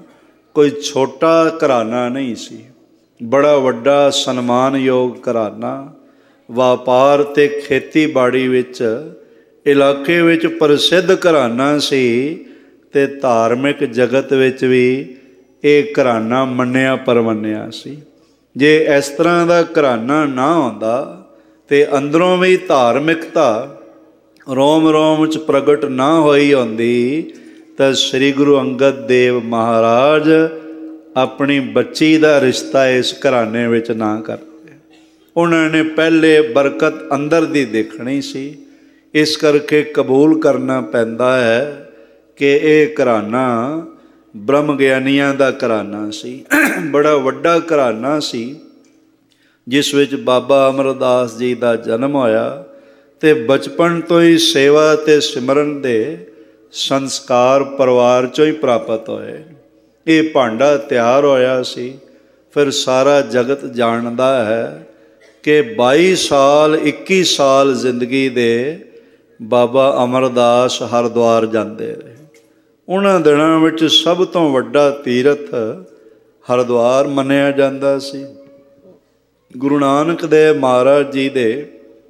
ਕੋਈ ਛੋਟਾ ਘਰਾਨਾ ਨਹੀਂ ਸੀ, ਬੜਾ ਵੱਡਾ ਸਨਮਾਨਯੋਗ ਘਰਾਨਾ। ਵਪਾਰ ਤੇ ਖੇਤੀਬਾੜੀ ਵਿੱਚ ਇਲਾਕੇ ਵਿੱਚ ਪ੍ਰਸਿੱਧ ਘਰਾਨਾ ਸੀ ਤੇ ਧਾਰਮਿਕ ਜਗਤ ਵਿੱਚ ਵੀ ਇਹ ਘਰਾਨਾ ਮੰਨਿਆ ਪਰਮੰਨਿਆ ਸੀ। ਜੇ ਇਸ ਤਰ੍ਹਾਂ ਦਾ ਘਰਾਨਾ ਨਾ ਹੁੰਦਾ ਤੇ ਅੰਦਰੋਂ ਵੀ ਧਾਰਮਿਕਤਾ ਰੋਮ ਰੋਮ 'ਚ ਪ੍ਰਗਟ ਨਾ ਹੋਈ ਹੁੰਦੀ ਤਾਂ ਸ੍ਰੀ ਗੁਰੂ ਅੰਗਦ ਦੇਵ ਮਹਾਰਾਜ ਆਪਣੀ ਬੱਚੀ ਦਾ ਰਿਸ਼ਤਾ ਇਸ ਘਰਾਨੇ ਵਿੱਚ ਨਾ ਕਰਦੇ। ਉਹਨਾਂ ਨੇ ਪਹਿਲੇ ਬਰਕਤ ਅੰਦਰ ਦੀ ਦੇਖਣੀ ਸੀ। ਇਸ ਕਰਕੇ ਕਬੂਲ ਕਰਨਾ ਪੈਂਦਾ ਹੈ ਕਿ ਇਹ ਘਰਾਨਾ ਬ੍ਰਹਮ ਗਿਆਨੀਆਂ ਦਾ ਘਰਾਨਾ ਸੀ, ਬੜਾ ਵੱਡਾ ਘਰਾਨਾ ਸੀ, ਜਿਸ ਵਿੱਚ ਬਾਬਾ ਅਮਰਦਾਸ ਜੀ ਦਾ ਜਨਮ ਹੋਇਆ ਤੇ ਬਚਪਨ ਤੋਂ ਹੀ ਸੇਵਾ ਤੇ ਸਿਮਰਨ ਦੇ ਸੰਸਕਾਰ ਪਰਿਵਾਰ 'ਚੋਂ ਹੀ ਪ੍ਰਾਪਤ ਹੋਏ। ਇਹ ਭਾਂਡਾ ਤਿਆਰ ਹੋਇਆ ਸੀ। ਫਿਰ ਸਾਰਾ ਜਗਤ ਜਾਣਦਾ ਹੈ ਕਿ ਬਾਈ ਸਾਲ ਇੱਕੀ ਸਾਲ ਜ਼ਿੰਦਗੀ ਦੇ ਬਾਬਾ ਅਮਰਦਾਸ ਹਰਿਦੁਆਰ ਜਾਂਦੇ ਰਹੇ। ਉਹਨਾਂ ਦਿਨਾਂ ਵਿੱਚ ਸਭ ਤੋਂ ਵੱਡਾ ਤੀਰਥ ਹਰਿਦੁਆਰ ਮੰਨਿਆ ਜਾਂਦਾ ਸੀ। ਗੁਰੂ ਨਾਨਕ ਦੇਵ ਮਹਾਰਾਜ ਜੀ ਦੇ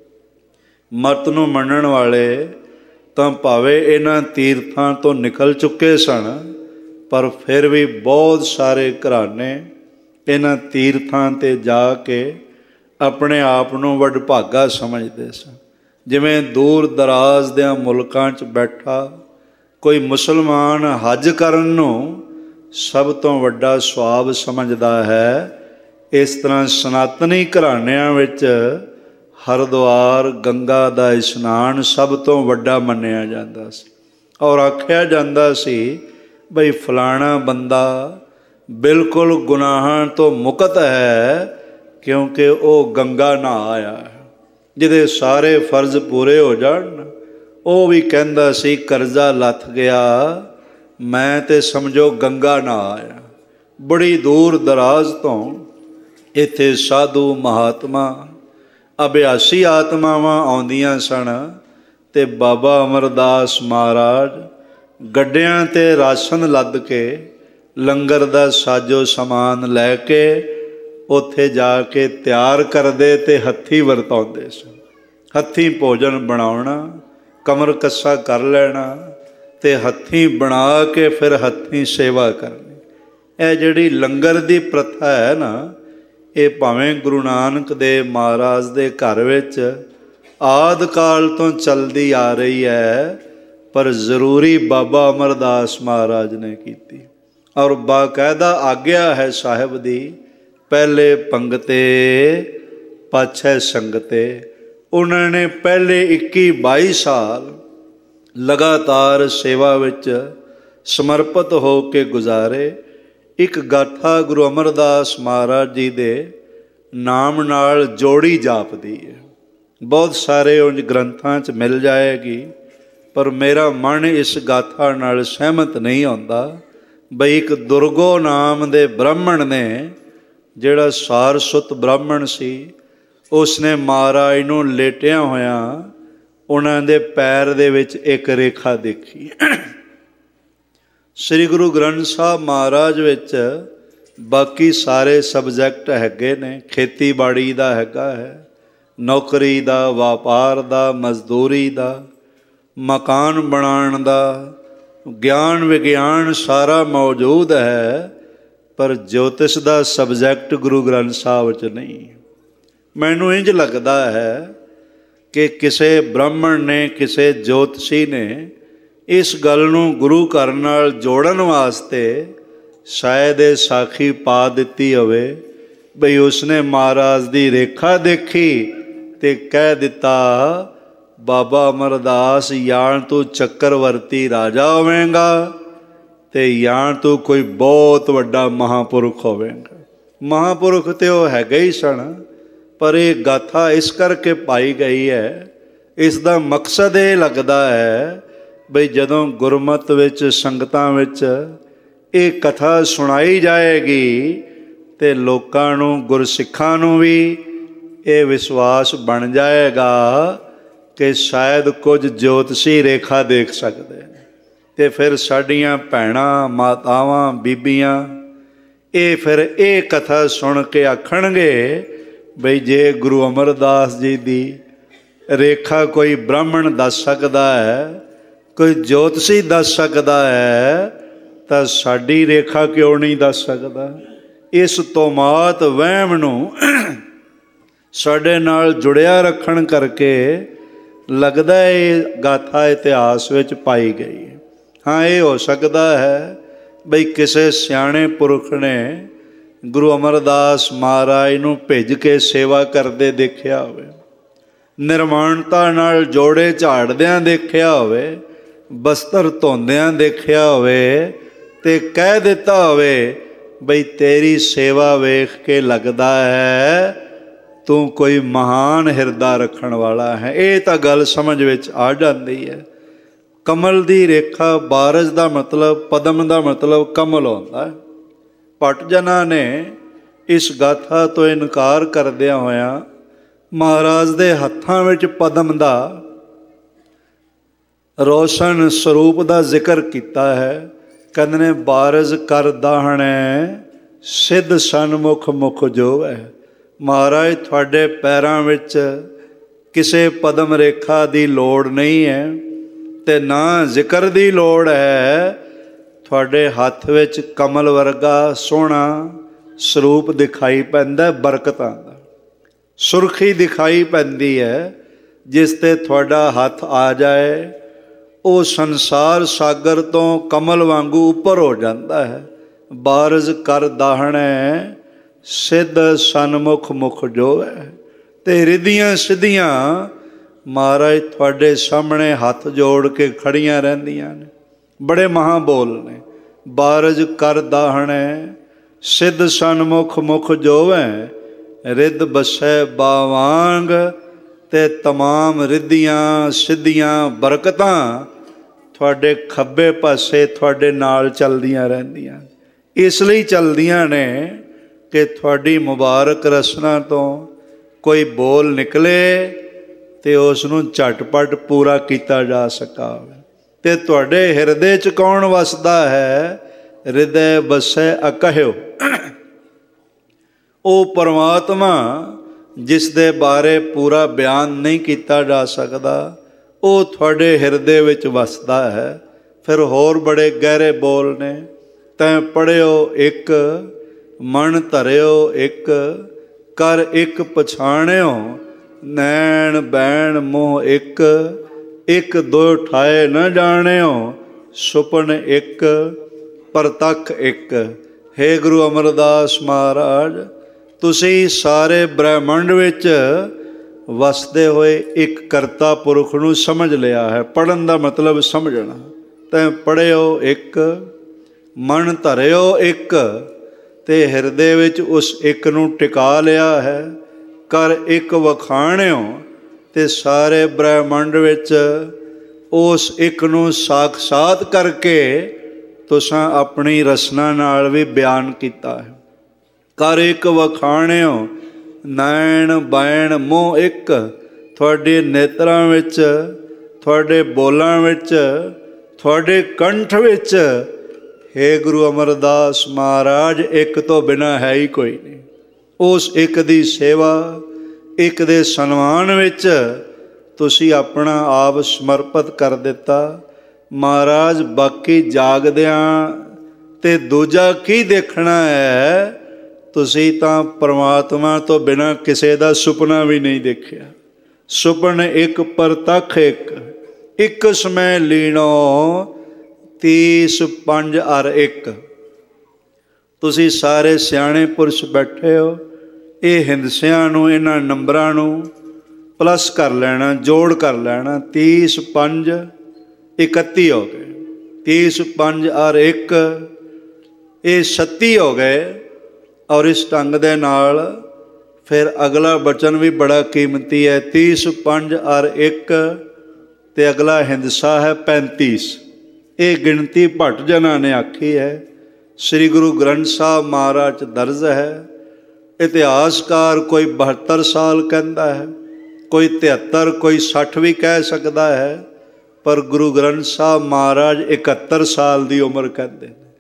ਮਤ ਨੂੰ ਮੰਨਣ ਵਾਲੇ ਤਾਂ ਭਾਵੇਂ ਇਹਨਾਂ ਤੀਰਥਾਂ ਤੋਂ ਨਿਕਲ ਚੁੱਕੇ ਸਨ, ਪਰ ਫਿਰ ਵੀ ਬਹੁਤ ਸਾਰੇ ਘਰਾਨੇ ਇਹਨਾਂ ਤੀਰਥਾਂ 'ਤੇ ਜਾ ਕੇ ਆਪਣੇ ਆਪ ਨੂੰ ਵਡਭਾਗਾ ਸਮਝਦੇ ਸਨ। ਜਿਵੇਂ ਦੂਰ ਦਰਾਜ਼ ਦਿਆਂ ਮੁਲਕਾਂ 'ਚ ਬੈਠਾ ਕੋਈ ਮੁਸਲਮਾਨ ਹੱਜ ਕਰਨ ਨੂੰ ਸਭ ਤੋਂ ਵੱਡਾ ਸਵਾਬ ਸਮਝਦਾ ਹੈ, ਇਸ ਤਰ੍ਹਾਂ ਸਨਾਤਨੀ ਘਰਾਣਿਆਂ ਵਿੱਚ ਹਰਿਦੁਆਰ ਗੰਗਾ ਦਾ ਇਸ਼ਨਾਨ ਸਭ ਤੋਂ ਵੱਡਾ ਮੰਨਿਆ ਜਾਂਦਾ ਸੀ। ਔਰ ਆਖਿਆ ਜਾਂਦਾ ਸੀ ਬਈ ਫਲਾਣਾ ਬੰਦਾ ਬਿਲਕੁਲ ਗੁਨਾਹਾਂ ਤੋਂ ਮੁਕਤ ਹੈ ਕਿਉਂਕਿ ਉਹ ਗੰਗਾ ਨਹਾ ਆਇਆ ਹੈ। ਜਿਹਦੇ ਸਾਰੇ ਫਰਜ਼ ਪੂਰੇ ਹੋ ਜਾਣ, ਉਹ ਵੀ ਕਹਿੰਦਾ ਸੀ ਕਰਜ਼ਾ ਲੱਥ ਗਿਆ, ਮੈਂ ਤੇ ਸਮਝੋ ਗੰਗਾ ਨਹਾ ਆਇਆ। ਬੜੀ ਦੂਰ ਦਰਾਜ਼ ਤੋਂ ਇੱਥੇ ਸਾਧੂ ਮਹਾਤਮਾ ਅਭਿਆਸੀ ਆਤਮਾਵਾਂ ਆਉਂਦੀਆਂ ਸਨ ਤੇ ਬਾਬਾ ਅਮਰਦਾਸ ਮਹਾਰਾਜ ਗੱਡਿਆਂ 'ਤੇ ਰਾਸ਼ਨ ਲੱਦ ਕੇ ਲੰਗਰ ਦਾ ਸਾਜੋ ਸਮਾਨ ਲੈ ਕੇ ਉੱਥੇ ਜਾ ਕੇ ਤਿਆਰ ਕਰਦੇ ਤੇ ਹੱਥੀਂ ਵਰਤਾਉਂਦੇ ਸਨ। ਹੱਥੀਂ ਭੋਜਨ ਬਣਾਉਣਾ, ਕਮਰ ਕੱਸਾ ਕਰ ਲੈਣਾ ਤੇ ਹੱਥੀਂ ਬਣਾ ਕੇ ਫਿਰ ਹੱਥੀਂ ਸੇਵਾ ਕਰਨੀ। ਇਹ ਜਿਹੜੀ ਲੰਗਰ ਦੀ ਪ੍ਰਥਾ ਹੈ ਨਾ, ਇਹ ਭਾਵੇਂ ਗੁਰੂ ਨਾਨਕ ਦੇਵ ਮਹਾਰਾਜ ਦੇ ਘਰ ਵਿੱਚ ਆਦਿ ਕਾਲ ਤੋਂ ਚੱਲਦੀ ਆ ਰਹੀ ਹੈ, ਪਰ ਜ਼ਰੂਰੀ ਬਾਬਾ ਅਮਰਦਾਸ ਮਹਾਰਾਜ ਨੇ ਕੀਤੀ। ਔਰ ਬਾਕਾਇਦਾ ਆਗਿਆ ਹੈ ਸਾਹਿਬ ਦੀ, ਪਹਿਲੇ ਪੰਗਤੇ ਪਾਛੈ ਸੰਗਤੇ। ਉਹਨਾਂ ਨੇ ਪਹਿਲੇ ਇੱਕੀ ਬਾਈ ਸਾਲ ਲਗਾਤਾਰ ਸੇਵਾ ਵਿੱਚ ਸਮਰਪਿਤ ਹੋ ਕੇ ਗੁਜ਼ਾਰੇ। ਇੱਕ ਗਾਥਾ ਗੁਰੂ ਅਮਰਦਾਸ ਮਹਾਰਾਜ ਜੀ ਦੇ ਨਾਮ ਨਾਲ ਜੋੜੀ ਜਾਪਦੀ ਹੈ, ਬਹੁਤ ਸਾਰੇ ਉਂਝ ਗ੍ਰੰਥਾਂ 'ਚ ਮਿਲ ਜਾਏਗੀ, ਪਰ ਮੇਰਾ ਮਨ ਇਸ ਗਾਥਾ ਨਾਲ ਸਹਿਮਤ ਨਹੀਂ ਹੁੰਦਾ। ਬਈ ਇੱਕ ਦੁਰਗੋ ਨਾਮ ਦੇ ਬ੍ਰਾਹਮਣ ਨੇ, ਜਿਹੜਾ ਸਾਰਸੁਤ ਬ੍ਰਾਹਮਣ ਸੀ, ਉਸਨੇ ਮਹਾਰਾਜ ਨੂੰ ਲੇਟਿਆਂ ਹੋਇਆਂ ਉਹਨਾਂ ਦੇ ਪੈਰ ਦੇ ਵਿੱਚ ਇੱਕ ਰੇਖਾ ਦੇਖੀ। ਸ੍ਰੀ ਗੁਰੂ ਗ੍ਰੰਥ ਸਾਹਿਬ ਮਹਾਰਾਜ ਵਿੱਚ ਬਾਕੀ ਸਾਰੇ ਸਬਜੈਕਟ ਹੈਗੇ ਨੇ, ਖੇਤੀਬਾੜੀ ਦਾ ਹੈਗਾ ਹੈ, ਨੌਕਰੀ ਦਾ, ਵਪਾਰ ਦਾ, ਮਜ਼ਦੂਰੀ ਦਾ, ਮਕਾਨ ਬਣਾਉਣ ਦਾ, ਗਿਆਨ ਵਿਗਿਆਨ ਸਾਰਾ ਮੌਜੂਦ ਹੈ, ਪਰ ਜੋਤਿਸ਼ ਦਾ ਸਬਜੈਕਟ ਗੁਰੂ ਗ੍ਰੰਥ ਸਾਹਿਬ ਵਿੱਚ ਨਹੀਂ। ਮੈਨੂੰ ਇੰਝ ਲੱਗਦਾ ਹੈ ਕਿ ਕਿਸੇ ਬ੍ਰਾਹਮਣ ਨੇ, ਕਿਸੇ ਜੋਤਸ਼ੀ ਨੇ ਇਸ ਗੱਲ ਨੂੰ ਗੁਰੂ ਘਰ ਨਾਲ ਜੋੜਨ ਵਾਸਤੇ ਸ਼ਾਇਦ ਇਹ ਸਾਖੀ ਪਾ ਦਿੱਤੀ ਹੋਵੇ ਬਈ ਉਸਨੇ ਮਹਾਰਾਜ ਦੀ ਰੇਖਾ ਦੇਖੀ ਤੇ ਕਹਿ ਦਿੱਤਾ, ਬਾਬਾ ਅਮਰਦਾਸ ਜਾਂ ਤੂੰ ਚੱਕਰਵਰਤੀ ਰਾਜਾ ਹੋਵੇਂਗਾ ਤੇ ਜਾਂ ਤੂੰ ਕੋਈ ਬਹੁਤ ਵੱਡਾ ਮਹਾਂਪੁਰਖ ਹੋਵੇਂਗਾ। ਮਹਾਂਪੁਰਖ ਤੇ ਉਹ ਹੈਗੇ ਹੀ ਸਨ, ਪਰ ਇਹ ਗਾਥਾ ਇਸ ਕਰਕੇ ਪਾਈ ਗਈ ਹੈ, ਇਸ ਦਾ ਮਕਸਦ ਇਹ ਲੱਗਦਾ ਹੈ ਬਈ ਜਦੋਂ ਗੁਰਮਤ ਵਿੱਚ ਸੰਗਤਾਂ ਵਿੱਚ ਇਹ ਕਥਾ ਸੁਣਾਈ ਜਾਏਗੀ ਤੇ ਲੋਕਾਂ ਨੂੰ, ਗੁਰਸਿੱਖਾਂ ਨੂੰ ਵੀ ਇਹ ਵਿਸ਼ਵਾਸ ਬਣ ਜਾਏਗਾ ਕਿ ਸ਼ਾਇਦ ਕੁਝ ਜੋਤਸ਼ੀ ਰੇਖਾ ਦੇਖ ਸਕਦੇ ਨੇ। ਤੇ ਫਿਰ ਸਾਡੀਆਂ ਭੈਣਾਂ, ਮਾਤਾਵਾਂ, ਬੀਬੀਆਂ ਇਹ ਫਿਰ ਇਹ ਕਥਾ ਸੁਣ ਕੇ ਆਖਣਗੇ ਬਈ ਜੇ ਗੁਰੂ ਅਮਰਦਾਸ ਜੀ ਦੀ ਰੇਖਾ ਕੋਈ ਬ੍ਰਾਹਮਣ ਦੱਸ ਸਕਦਾ ਹੈ, ਕੋਈ ਜੋਤਸ਼ੀ ਦੱਸ ਸਕਦਾ ਹੈ, ਤਾਂ ਸਾਡੀ ਰੇਖਾ ਕਿਉਂ ਨਹੀਂ ਦੱਸ ਸਕਦਾ? ਇਸ ਤੋਮਾਤ ਵਹਿਮ ਨੂੰ ਸਾਡੇ ਨਾਲ ਜੁੜਿਆ ਰੱਖਣ ਕਰਕੇ ਲੱਗਦਾ ਇਹ ਗਾਥਾ ਇਤਿਹਾਸ ਵਿੱਚ ਪਾਈ ਗਈ ਹੈ। ਹਾਂ, ਇਹ ਹੋ ਸਕਦਾ ਹੈ ਬਈ ਕਿਸੇ ਸਿਆਣੇ ਪੁਰਖ ਨੇ ਗੁਰੂ ਅਮਰਦਾਸ ਮਹਾਰਾਜ ਨੂੰ ਭੇਜ ਕੇ ਸੇਵਾ ਕਰਦੇ ਦੇਖਿਆ ਹੋਵੇ, ਨਿਰਮਾਣਤਾ ਨਾਲ ਜੋੜੇ ਝਾੜਦਿਆਂ ਦੇਖਿਆ ਹੋਵੇ, ਬਸਤਰ ਧੋਂਦਿਆਂ ਦੇਖਿਆ ਹੋਵੇ, ਤੇ ਕਹਿ ਦਿੱਤਾ ਹੋਵੇ ਬਈ ਤੇਰੀ ਸੇਵਾ ਵੇਖ ਕੇ ਲੱਗਦਾ ਹੈ ਤੂੰ ਕੋਈ ਮਹਾਨ ਹਿਰਦਾ ਰੱਖਣ ਵਾਲਾ ਹੈ। ਇਹ ਤਾਂ ਗੱਲ ਸਮਝ ਵਿੱਚ ਆ ਜਾਂਦੀ ਹੈ। ਕਮਲ ਦੀ ਰੇਖਾ, ਬਾਰਜ ਦਾ ਮਤਲਬ, ਪਦਮ ਦਾ ਮਤਲਬ ਕਮਲ ਹੁੰਦਾ ਹੈ। ਭੱਟ ਜਨਾਂ ਨੇ ਇਸ ਗਾਥਾ ਤੋਂ ਇਨਕਾਰ ਕਰਦਿਆਂ ਹੋਇਆਂ ਮਹਾਰਾਜ ਦੇ ਹੱਥਾਂ ਵਿੱਚ ਪਦਮ ਦਾ ਰੋਸ਼ਨ ਸਰੂਪ ਦਾ ਜ਼ਿਕਰ ਕੀਤਾ ਹੈ। ਕਹਿੰਦੇ ਨੇ ਬਾਰਜ ਕਰ ਦਾਹਣੈ ਸਿੱਧ ਸਨਮੁਖ ਮੁਖ ਜੋਵੈ। ਮਹਾਰਾਜ ਤੁਹਾਡੇ ਪੈਰਾਂ ਵਿੱਚ ਕਿਸੇ ਪਦਮ ਰੇਖਾ ਦੀ ਲੋੜ ਨਹੀਂ ਹੈ ਅਤੇ ਨਾ ਜ਼ਿਕਰ ਦੀ ਲੋੜ ਹੈ। ਤੁਹਾਡੇ ਹੱਥ ਵਿੱਚ ਕਮਲ ਵਰਗਾ ਸੋਹਣਾ ਸਰੂਪ ਦਿਖਾਈ ਪੈਂਦਾ, ਬਰਕਤਾਂ ਦਾ ਸੁਰਖੀ ਦਿਖਾਈ ਪੈਂਦੀ ਹੈ। ਜਿਸ 'ਤੇ ਤੁਹਾਡਾ ਹੱਥ ਆ ਜਾਏ ਉਹ ਸੰਸਾਰ ਸਾਗਰ ਤੋਂ ਕਮਲ ਵਾਂਗੂ ਉੱਪਰ ਹੋ ਜਾਂਦਾ ਹੈ। ਬਾਰਜ ਕਰ ਦਾਹਣੈ ਸਿੱਧ ਸਨਮੁਖ ਮੁਖ ਜੋਵੈ। ਅਤੇ ਰਿੱਧੀਆਂ ਸਿੱਧੀਆਂ ਮਹਾਰਾਜ ਤੁਹਾਡੇ ਸਾਹਮਣੇ ਹੱਥ ਜੋੜ ਕੇ ਖੜੀਆਂ ਰਹਿੰਦੀਆਂ ਨੇ, ਬੜੇ ਮਹਾਂਬੋਲ ਨੇ। ਬਾਰਜ ਕਰ ਦਾਹਣੈ ਸਿੱਧ ਸਨਮੁਖ ਮੁਖ ਜੋਵੈ, ਰਿੱਧ ਬਸੈ ਬਾਵਾਂਗ। ਅਤੇ ਤਮਾਮ ਰਿੱਧੀਆਂ ਸਿੱਧੀਆਂ ਬਰਕਤਾਂ ਤੁਹਾਡੇ ਖੱਬੇ ਪਾਸੇ ਤੁਹਾਡੇ ਨਾਲ ਚੱਲਦੀਆਂ ਰਹਿੰਦੀਆਂ। ਇਸ ਲਈ ਚੱਲਦੀਆਂ ਨੇ ਕਿ ਤੁਹਾਡੀ ਮੁਬਾਰਕ ਰਸਨਾ ਤੋਂ ਕੋਈ ਬੋਲ ਨਿਕਲੇ ਅਤੇ ਉਸ ਨੂੰ ਝਟਪਟ ਪੂਰਾ ਕੀਤਾ ਜਾ ਸਕਾਵੇ। ਅਤੇ ਤੁਹਾਡੇ ਹਿਰਦੇ 'ਚ ਕੌਣ ਵਸਦਾ ਹੈ? ਹਿਰਦੈ ਬਸੈ ਅਕਹਿਓ। ਉਹ ਪਰਮਾਤਮਾ ਜਿਸ ਦੇ ਬਾਰੇ ਪੂਰਾ ਬਿਆਨ ਨਹੀਂ ਕੀਤਾ ਜਾ ਸਕਦਾ, ਉਹ ਤੁਹਾਡੇ ਹਿਰਦੇ ਵਿੱਚ ਵਸਦਾ ਹੈ। ਫਿਰ ਹੋਰ ਬੜੇ ਗਹਿਰੇ ਬੋਲ ਨੇ। ਤੈਂ ਪੜ੍ਹਿਓ ਇੱਕ, ਮਨ ਧਰਿਓ ਇੱਕ, ਕਰ ਇੱਕ ਪਛਾਣਿਓ, ਨੈਣ ਬੈਣ ਮੋਹ ਇੱਕ, ਇੱਕ ਦੋ ਠਾਏ ਨਾ ਜਾਣਿਓ, ਸੁਪਨ ਇੱਕ ਪ੍ਰਤੱਖ ਇੱਕ। ਹੇ ਗੁਰੂ ਅਮਰਦਾਸ ਮਹਾਰਾਜ, ਤੁਸੀਂ ਸਾਰੇ ਬ੍ਰਹਿਮੰਡ ਵਿੱਚ ਵਸਦੇ ਹੋਏ ਇੱਕ ਕਰਤਾ ਪੁਰਖ ਨੂੰ ਸਮਝ ਲਿਆ ਹੈ। ਪੜ੍ਹਨ ਦਾ ਮਤਲਬ ਸਮਝਣਾ। ਤੈਂ ਪੜ੍ਹਿਓ ਇੱਕ, ਮਨ ਧਰਿਓ ਇੱਕ, ਅਤੇ ਹਿਰਦੇ ਵਿੱਚ ਉਸ ਇੱਕ ਨੂੰ ਟਿਕਾ ਲਿਆ ਹੈ। ਕਰ ਇੱਕ ਵਖਾਣਿਓ, ਅਤੇ ਸਾਰੇ ਬ੍ਰਹਿਮੰਡ ਵਿੱਚ ਉਸ ਇੱਕ ਨੂੰ ਸਾਖਸ਼ਾਤ ਕਰਕੇ ਤੁਸੀਂ ਆਪਣੀ ਰਸਨਾ ਨਾਲ ਵੀ ਬਿਆਨ ਕੀਤਾ ਹੈ। ਕਰ ਇੱਕ ਵਖਾਣਿਓ, ਨੈਣ ਬੈਣ ਮੋਹ ਇੱਕ। ਤੁਹਾਡੇ ਨੇਤਰਾਂ ਵਿੱਚ, ਤੁਹਾਡੇ ਬੋਲਾਂ ਵਿੱਚ, ਤੁਹਾਡੇ ਕੰਠ ਵਿੱਚ ਹੇ ਗੁਰੂ ਅਮਰਦਾਸ ਮਹਾਰਾਜ ਇੱਕ ਤੋਂ ਬਿਨਾਂ ਹੈ ਹੀ ਕੋਈ ਨਹੀਂ। ਉਸ ਇੱਕ ਦੀ ਸੇਵਾ, ਇੱਕ ਦੇ ਸਨਮਾਨ ਵਿੱਚ ਤੁਸੀਂ ਆਪਣਾ ਆਪ ਸਮਰਪਿਤ ਕਰ ਦਿੱਤਾ। ਮਹਾਰਾਜ ਬਾਕੀ ਜਾਗਦਿਆਂ ਅਤੇ ਦੂਜਾ ਕੀ ਦੇਖਣਾ ਹੈ? ਤੁਸੀਂ ਤਾਂ ਪਰਮਾਤਮਾ ਤੋਂ ਬਿਨਾਂ ਕਿਸੇ ਦਾ ਸੁਪਨਾ ਵੀ ਨਹੀਂ ਦੇਖਿਆ। ਸੁਪਨ ਇੱਕ ਪ੍ਰਤੱਖ ਇੱਕ, ਇੱਕ ਸਮੈ ਲੀਣੋ ਤੀਸ ਪੰਜ ਅਰ ਇੱਕ। ਤੁਸੀਂ ਸਾਰੇ ਸਿਆਣੇ ਪੁਰਸ਼ ਬੈਠੇ ਹੋ। ਇਹ ਹਿੰਦਸਿਆਂ ਨੂੰ, ਇਹਨਾਂ ਨੰਬਰਾਂ ਨੂੰ ਪਲੱਸ ਕਰ ਲੈਣਾ, ਜੋੜ ਕਰ ਲੈਣਾ। ਤੀਸ ਪੰਜ ਇਕੱਤੀ ਹੋ ਗਏ। ਤੀਸ ਪੰਜ ਅਰ ਇੱਕ, ਇਹ ਛੱਤੀ ਹੋ ਗਏ। ਔਰ ਇਸ ਢੰਗ ਦੇ ਨਾਲ ਫਿਰ ਅਗਲਾ ਬਚਨ ਵੀ ਬੜਾ ਕੀਮਤੀ ਹੈ। ਤੀਸ ਪੰਜ ਅਰ ਇੱਕ, ਅਤੇ ਅਗਲਾ ਹਿੰਦਸਾ ਹੈ ਪੈਂਤੀਸ। ਇਹ ਗਿਣਤੀ ਭੱਟ ਜਨਾਂ ਨੇ ਆਖੀ ਹੈ। ਸ੍ਰੀ ਗੁਰੂ ਗ੍ਰੰਥ ਸਾਹਿਬ ਮਹਾਰਾਜ 'ਚ ਦਰਜ ਹੈ। ਇਤਿਹਾਸਕਾਰ ਕੋਈ ਬਹੱਤਰ ਸਾਲ ਕਹਿੰਦਾ ਹੈ, ਕੋਈ ਤਿਹੱਤਰ, ਕੋਈ ਸੱਠ ਵੀ ਕਹਿ ਸਕਦਾ ਹੈ, ਪਰ ਗੁਰੂ ਗ੍ਰੰਥ ਸਾਹਿਬ ਮਹਾਰਾਜ ਇਕਹੱਤਰ ਸਾਲ ਦੀ ਉਮਰ ਕਹਿੰਦੇ ਨੇ।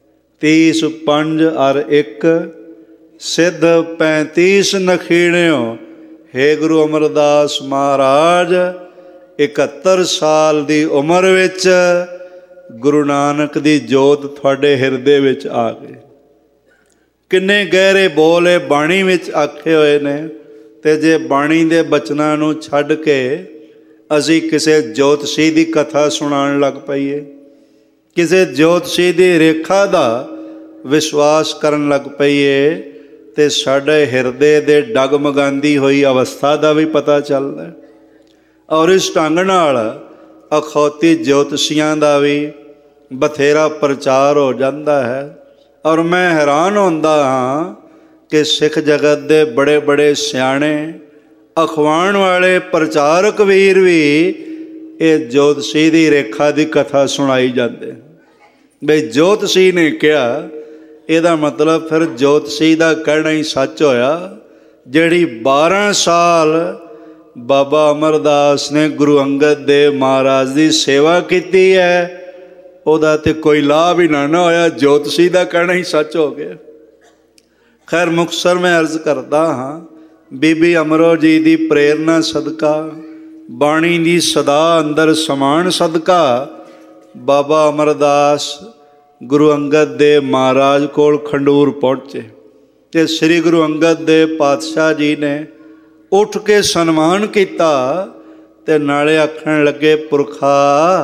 तीस पंज अर एक सिद्ध पैंतीस नखीणियों। हे गुरु अमरदास महाराज इकहत्तर साल की उम्र विच गुरु नानक की जोत थोड़े हिरदे विच आ गई। किन्ने गहरे बोल है बाणी विच आखे हुए ने। ते जे बाणी दे बचनां नूं छड्ड के असी किसी ज्योतिषी की कथा सुनाण लग पईए, किसी ज्योतिषी की रेखा का विश्वास करन लग पईए, ते साडे हिरदे दे डगमगांदी हुई अवस्था का भी पता चलदा है। और इस ढंग नाल अखौती ज्योतिषियां का भी बथेरा प्रचार हो जाता है। और मैं हैरान होंदा हाँ कि सिख जगत के बड़े बड़े सियाणे अखवाण वाले प्रचारक वीर भी ये ज्योतिषी की रेखा की कथा सुनाई जाते। बई ज्योतिषी ने कहा, यदा मतलब फिर ज्योतिषी का कहना ही सच होया। जिहड़ी बारह साल बाबा अमरदास ने गुरु अंगद देव महाराज की सेवा की है, उहदा ते कोई लाभ ही ना ना होया, ज्योतिषी का कहना ही सच हो गया। खैर मुक्तसर में अर्ज करता हाँ, बीबी अमरो जी की प्रेरणा सदका, बाणी की सदा अंदर समान सदका बाबा अमरदास गुरु अंगद देव महाराज कोल खंडूर पहुँचे। तो श्री गुरु अंगद देव पातशाह जी ने उठ के सन्मान किया, ते नाले आखण लगे, पुरखा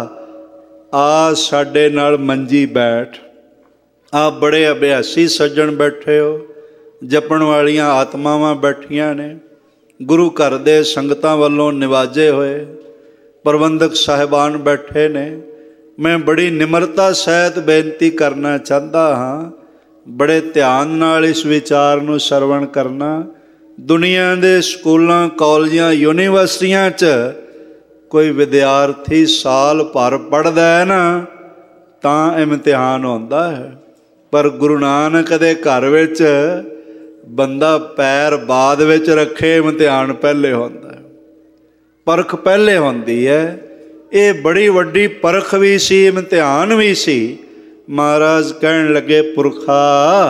आ साडे नाल मंजी बैठ। आ बड़े अभ्यासी सज्जन बैठे हो, जपण वालियां आत्मावां बैठियां ने, गुरु घर दे संगतां वल्लों निवाजे होए प्रबंधक साहिबान बैठे ने। मैं बड़ी निमरता सहित बेनती करना चाहता हाँ, बड़े ध्यान नाल इस विचार नूं सरवण करना। दुनिया दे स्कूलों कॉलेजां यूनीवर्सिटियां च कोई विद्यार्थी साल भर पढ़दा है ना, तां इम्तिहान होंदा है, पर गुरु नानक दे घर विच बंदा पैर बाद विच रखे, इम्तिहान पहले होंदा है, परख पहले होंदी है। ये बड़ी वड्डी परख भी सी, इम्तिहान भी सी। महाराज कहन लगे, पुरखा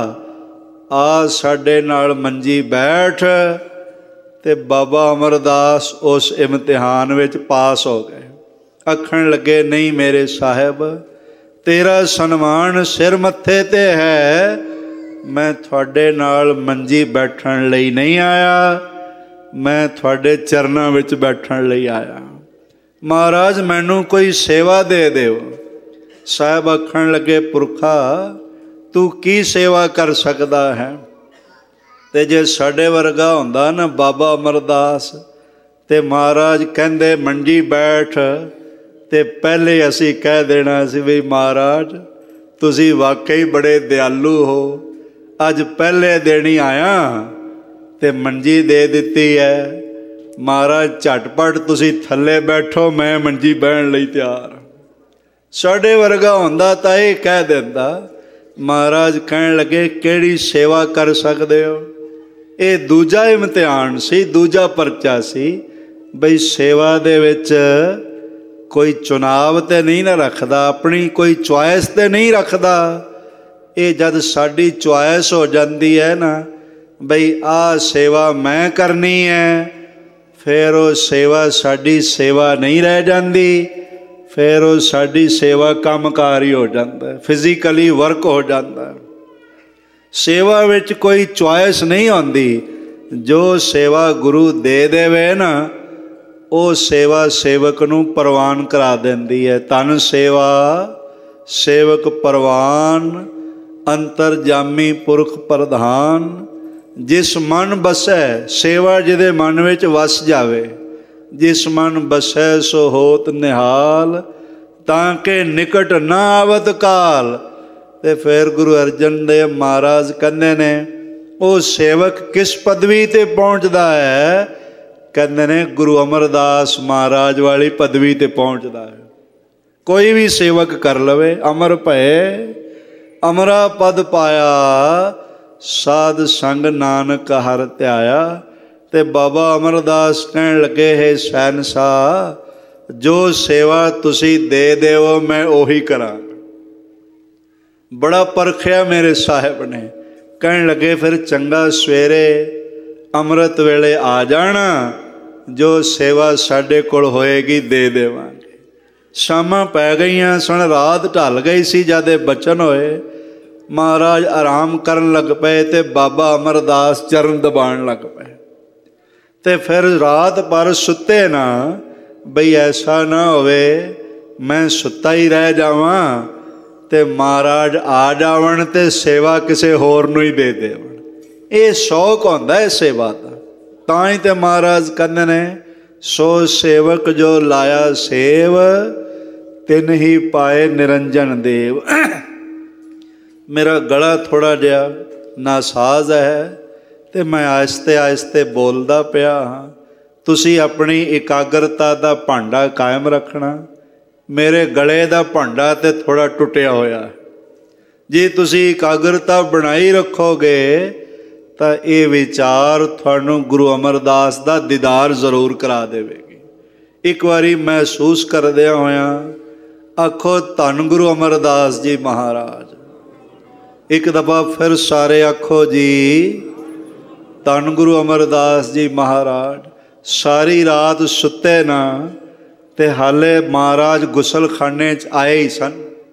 आ साडे नाल मंजी बैठ। ते बाबा अमरदास उस इम्तिहान विच पास हो गए। आखण लगे, नहीं मेरे साहिब, तेरा सन्मान सिर मत्थे ते है, मैं थोड़े नाल मंजी बैठण लई नहीं आया, मैं थोड़े चरनां विच बैठण लई आया। महाराज मैनू कोई सेवा दे देओ। साहब आखण लगे, पुरखा तू की सेवा कर सकदा है? ते जे साडे वर्गा हुंदा ना बाबा अमरदास, ते महाराज कहंदे मंजी बैठ, ते पहले असी कह देना सी भी महाराज तुसी वाकई बड़े दयालु हो, अज पहले देनी आया ते मंजी दे दिती है। महाराज झटपट तुसी थले बैठो, मैं मंजी बहन लई तैयार। साडे वर्गा हुंदा तां इह कह दिंदा। महाराज कहण लगे, किहड़ी सेवा कर सकदे हो? ये दूजा इम्तिहान सी, दूजा परचा सी, बई सेवा दे विच कोई चुनाव ते नहीं ना रखदा, अपनी कोई चॉइस ते नहीं रखदा। ये जद साडी चॉइस हो जाती है ना, बई आ सेवा मैं करनी है, फिर वो सेवा साडी सेवा नहीं रह जाती, फिर वो साडी सेवा कामकारी हो जाता है, फिजिकली वर्क हो जाता है। सेवा विच कोई चॉइस नहीं आती। जो सेवा गुरु दे देवे ना, वो सेवा सेवक नूं परवान करा देंदी है। तन सेवा सेवक परवान, अंतरजामी पुरख प्रधान। जिस मन बसै सेवा जिहदे मन विच वस जावे, जिस मन बसै सो होत निहाल, ताके निकट ना आवत काल। ते फिर गुरु अर्जन देव महाराज कहंदे ने, वो सेवक किस पदवी ते पहुँचदा है? कहंदे ने गुरु अमरदास महाराज वाली पदवी ते पहुँचदा है। कोई भी सेवक कर लवे, अमर भये अमरा पद पाया, साध संग नानक हर ध्याया। ते बाबा अमरदास कहन लगे, हे शहनशाह, जो सेवा तुसी दे देवो मैं ओही करांगा। बड़ा परखिया मेरे साहिब ने। कहन लगे फिर चंगा सवेरे अमृत वेले आ जाना, जो सेवा साडे कोल होएगी दे देवांगे। शामां पै गईयां सन, रात ढल गई सी जद ये बचन होए। महाराज आराम करन लग पे ते बाबा अमरदास चरण दबाण लग पे। ते फिर रात भर सुते ना, बई ऐसा ना होवे मैं सुता ही रह जावां ते महाराज आ जावन ते सेवा किसी होर नूं ही दे देवन। ये शौक होंदा है सेवा का। तां ही ते महाराज कहंदे ने सो सेवक जो लाया सेव, तिन ही पाए निरंजन देव। मेरा गला थोड़ा जिहा नासाज है ते मैं आहिस्ते आहिस्ते बोलदा पिया हाँ। तुसी अपनी एकाग्रता दा भांडा कायम रखना। मेरे गले दा भांडा ते थोड़ा टुटिया होया। जे तुसी एकाग्रता बनाई रखोगे तो ये विचार थानू गुरु अमरदास दा दीदार जरूर करा देवेगी। एक बारी महसूस करदिया होया आखो धन गुरु अमरदास जी महाराज। एक दफा फिर सारे आखो जी धन गुरु अमरदास जी महाराज। सारी रात सुते ना ते हाले महाराज गुसलखाने च आए ही सन।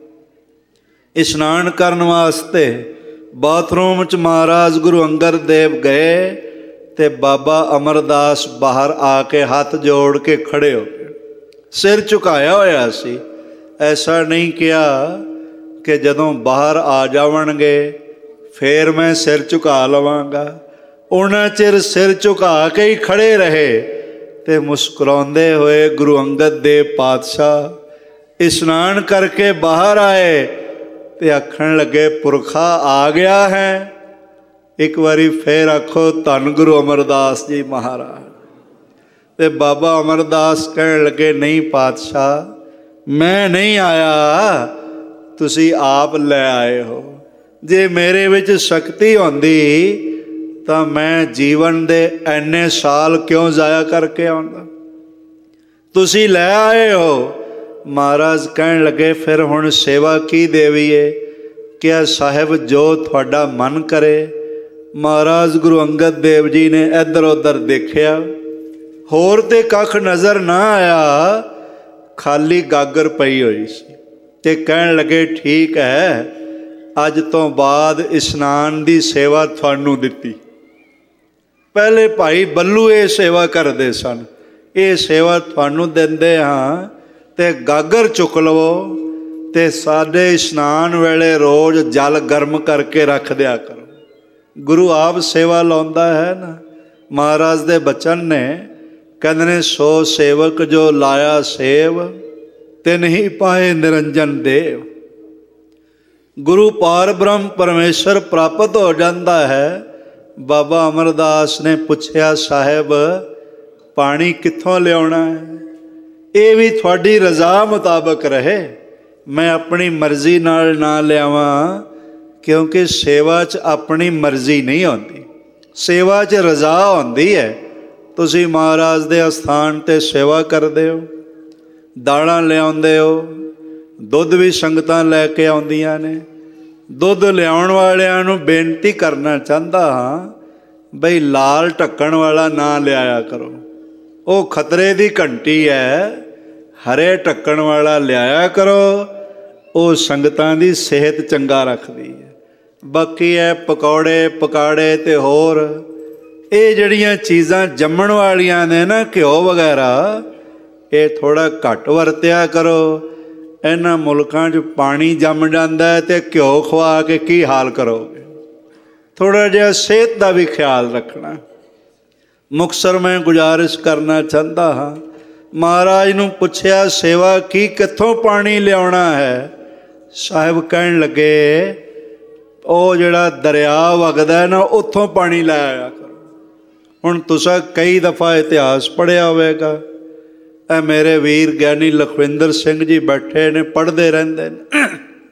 इशनान करन वास्ते बाथरूम च महाराज गुरु अंगद देव गए ते बाबा अमरदास बाहर आके हाथ जोड़ के खड़े हो गए। सिर झुकाया होया सी। ऐसा नहीं किया कि जदों बाहर आ जावणगे फिर मैं सिर झुका लवांगा। उन्ना चिर सिर झुका के ही खड़े रहे ते मुस्कुराते हुए गुरु अंगद देव पातशाह इशनान करके बाहर आए ते आखण लगे पुरखा आ गया है। एक बारी फिर आखो धन गुरु अमरदास जी महाराज। ते बाबा अमरदास कहन लगे नहीं पातशाह मैं नहीं आया, तुसी आप ले आए हो। जे मेरे विच शक्ति होंदी तां मैं जीवन दे इन्ने साल क्यों जाया करके आउंदा। तुसी ले आए हो। महाराज कहन लगे फिर हुण सेवा की देवीए। क्या साहिब जो थोड़ा मन करे। महाराज गुरु अंगद देव जी ने इधर उधर देखिया, होर ते कख नज़र ना आया, खाली गागर पई हुई सी। ते कहन लगे ठीक है अज तो बाद इशनान दी सेवा थानू दिती। पहले भाई बल्लू ये सेवा करते सन, ये सेवा थानू दिंदे हाँ ते गागर चुक लवो ते साडे इशनान वेले रोज़ जल गर्म करके रख दिया करो। गुरु आप सेवा लाउंदा है ना। महाराज दे बचन ने कहंदे ने सो सेवक जो लाया सेव, तिन ही पाए निरंजन देव। गुरु पार ब्रह्म परमेश्वर प्राप्त हो जाता है। बाबा अमरदास ने पूछया साहिब पानी कित्थों लियाउणा है। ये भी थोड़ी रज़ा मुताबक रहे, मैं अपनी मर्जी नाल ना लियावां, क्योंकि सेवा च अपनी मर्जी नहीं होती, सेवा च रज़ा होंदी है। तुसी महाराज दे अस्थान ते सेवा करदे हो, दालां लियाउंदे हो, दुध भी संगतां लैके आउंदियां ने। दुध लियाउण वालियां नूं बेनती करना चाहता हाँ बई लाल ढक्कण वाला ना लियाया करो, वो खतरे की घंटी है। हरे ढक्कण वाला लियाया करो, वो संगतां दी सेहत चंगा रखदी है। बाकी है पकौड़े पकाड़े ते होर ये जड़ियां चीज़ां जम्मण वालियां ने ना घ्यो वगैरह, ये थोड़ा घट वरत्या करो। इन्हां मुल्कां च पानी जम जाता है तो घ्यो खवा के की हाल करोगे। थोड़ा जिहा सेहत का भी ख्याल रखना। मुक्तसर मैं गुजारिश करना चाहता हाँ, महाराज नूं पुछया सेवा की कित्थों पानी लियाउणा है। साहिब कहन लगे वो जिहड़ा दरिया वगदा है ना उत्थों पानी लै आया करो। हुण तुसां कई दफ़ा इतिहास पढ़िया होवेगा। ए मेरे वीर ज्ञानी लखविंदर सिंह जी बैठे ने, पढ़ते रहंदे ने।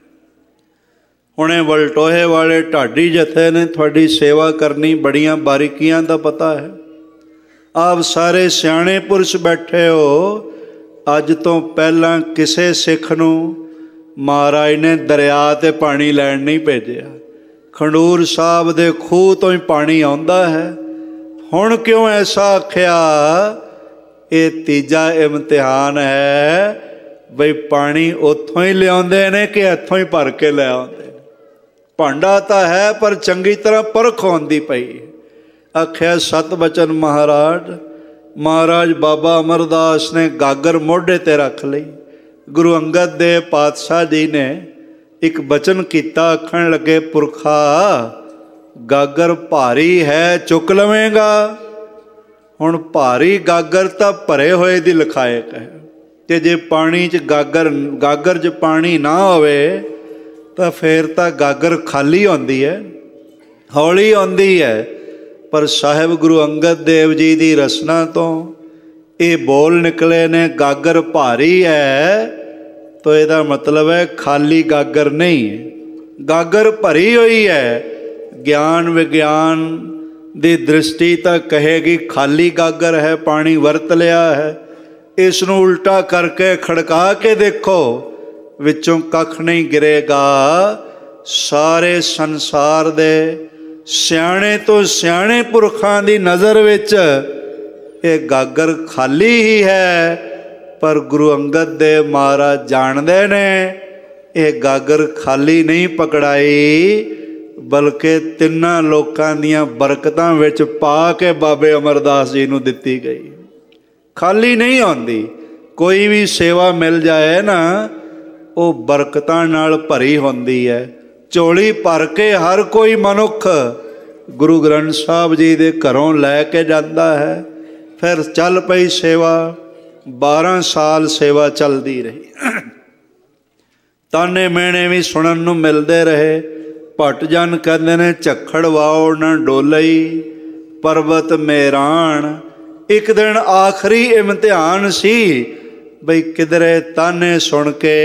हुणे वलटोहे वाले ढाडी जथे ने थोड़ी सेवा करनी, बड़ियां बारीकियां दा पता है। आप सारे सियाणे पुरुष बैठे हो। अज तो पहला किसे सिख नूं महाराज ने दरिया ते पानी लैण नहीं भेजिया, खंडूर साहब दे खूह तो ही पानी आउंदा है। हुण क्यों ऐसा आख्या? ये तीजा इम्तिहान है बई पानी उत्थों ही लियाउंदे ने कि इत्थों ही भर के ले आउंदे। भांडा तो है पर चंगी तरह परख आउंदी पई। आख्या सत बचन महाराज। महाराज बाबा अमरदास ने गागर मोढे ते रख लई। गुरु अंगद देव पातशाह जी ने एक बचन किया, आखण लगे पुरखा गागर भारी है चुक लवेंगा। हुण भारी गागर तो भरे होए दी लिखायक है, ते जे पानी च गागर गागर च पानी ना होवे तो फिर तो गागर खाली आउंदी है, हौली आउंदी है। पर साहिब गुरु अंगद देव जी की रसना तो ये बोल निकले ने गागर भारी है, तो यदा मतलब है खाली गागर नहीं है, गागर भरी हुई है। ज्ञान विज्ञान की दृष्टि तक कहेगी खाली गागर है, पानी वरत लिया है। इसनूं उल्टा करके खड़का के देखो, विचों कख नहीं गिरेगा। सारे संसार दे सियाणे तो सियाणे पुरखां दी नज़र विच ये गागर खाली ही है, पर गुरु अंगद देव महाराज जानते ने ये गागर खाली नहीं पकड़ाई, बल्कि तिन्ना लोकां दियां बरकतां विच पा के बाबे अमरदास जी नूं दित्ती गई। खाली नहीं आउंदी। कोई भी सेवा मिल जाए ना, वो बरकतां नाल भरी हुंदी है। झोली भर के हर कोई मनुख गुरु ग्रंथ साहब जी दे घरों लैके जाता है। फिर चल पई सेवा। बारह साल सेवा चलती रही। ताने मेने भी सुनन नूं मिलते रहे। भट जन कहते ने झक्खड़ वाओ न डोलई पर्वत मेरान। एक दिन आखिरी इम्तिहान सी बई किधरे ताने सुन के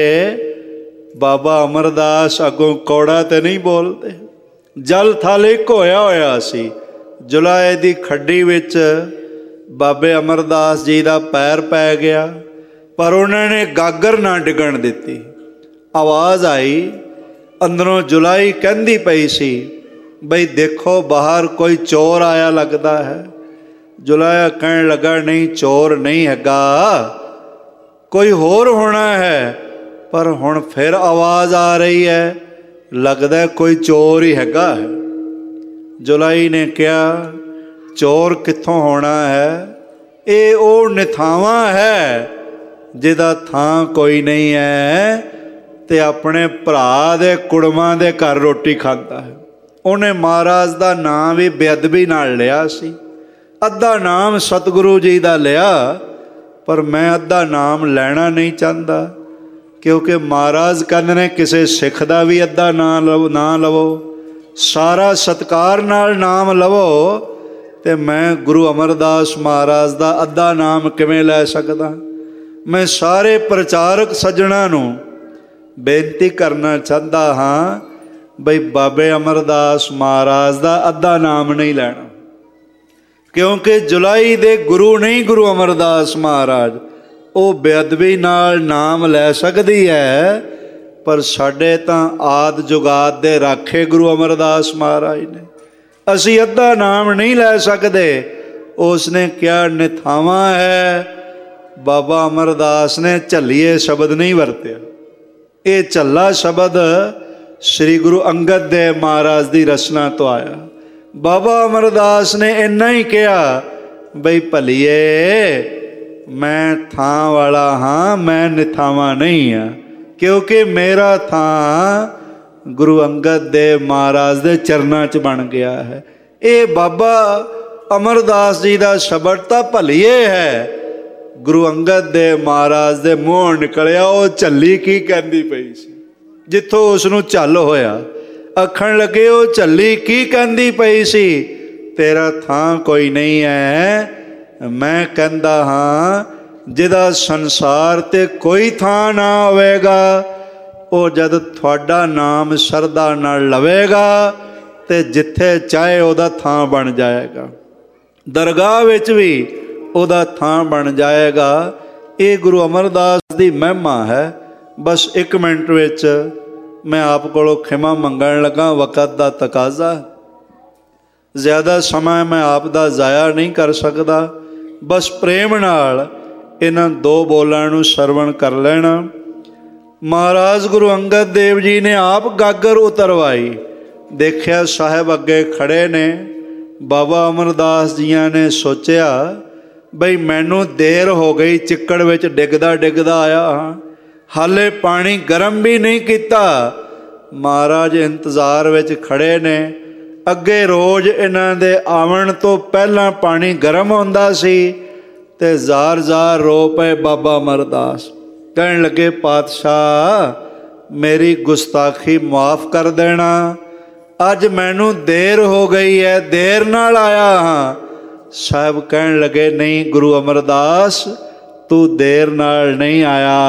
बाबा अमरदास अगों कौड़ा तो नहीं बोलते। जल थल एक होया होया सी। जुलाए दी खड्डी विच बाबे अमरदास जी का पैर पै गया, पर उन्होंने गागर ना डिगण दिती। आवाज़ आई अंदरों, जुलाई कहती पई सी बई देखो बाहर कोई चोर आया लगता है। जुलाया कहन लगा नहीं चोर नहीं हैगा, कोई होर होना है। पर हुण फिर आवाज़ आ रही है, लगता कोई चोर ही हैगा है। जुलाई ने कहा चोर कित्थों होना है? ये वो निथावा है जिहदा थां कोई नहीं है, ते अपने भरा दे कुड़मां दे घर रोटी खाता है। उन्हें महाराज का नाम भी बेअदबी नाल लिया सी। अद्धा नाम सतगुरु जी का लिया, पर मैं अद्धा नाम लेना नहीं चाहता, क्योंकि महाराज कहते ने किसी सिख का भी अद्धा ना लवो ना लवो, सारा सत्कार नाल नाम लवो। तो मैं गुरु अमरदास महाराज का अद्धा नाम किवें लै सकदा? मैं सारे प्रचारक सज्जणा नूं बेनती करना चाहता हाँ बई बाबे अमरदास महाराज का अद्धा नाम नहीं लेना, क्योंकि जुलाई दे गुरु नहीं गुरु अमरदास महाराज, वो बेअदबी नाल नाम लै सकती है। पर साडे तां आद जुगात दे राखे गुरु अमरदास महाराज ने, असी अद्धा नाम नहीं लै सकते। उसने क्या निथावा है? बाबा अमरदास ने झल्लीए शब्द नहीं वरत्या। ये झल्ला शब्द श्री गुरु अंगद देव महाराज की रचना तो आया। बाबा अमरदास ने इन्ना ही कहा बई भलीए मैं थां वाला हाँ, मैं निथावा नहीं हाँ, क्योंकि मेरा थां गुरु अंगद देव महाराज के चरणों च बन गया है। ये बाबा अमरदास जी का शब्द तो भलीए है, गुरु अंगद देव महाराज के मूँह निकलिया। वो झल्ली की कहती पई सी, जिथों उसनूं झल होया। आखण लगे वो झल्ली की कहती पई सी, तेरा थां कोई नहीं है। मैं कहता हाँ जिहदा संसार ते कोई थां ना होवेगा, वो जद थोड़ा नाम सरदा नाल लवेगा ते जिथे चाहे उहदा थां बन जाएगा, दरगाह विच भी उहदा थां बन जाएगा। ये गुरु अमरदास की महिमा है। बस एक मिनट विच मैं आप कोलों खिमा मंगण लगा, वक़्त दा तकाजा, ज़्यादा समय मैं आप दा ज़ाया नहीं कर सकदा। बस प्रेम नाल इन्हां दो बोलां नूं सरवण कर लेना। महाराज गुरु अंगद देव जी ने आप गागर उतरवाई, देखिया साहब अगे खड़े ने। बाबा अमरदास जियां ने सोचिया बई मैनू देर हो गई, चिक्कड़ विच डिगदा डिगदा आया हाँ, हाले पानी गर्म भी नहीं किया। महाराज इंतज़ार विच खड़े ने। अगे रोज़ इन्हां दे आवन तो पहला पानी गर्म होंदा सी ते जार जार रो पे बाबा अमरदास। कहन लगे पातशाह मेरी गुस्ताखी माफ़ कर देना, अज मैनू देर हो गई है, देर नाल आया हाँ। साहब कहन लगे नहीं गुरु अमरदास, तू देर नाल नहीं आया,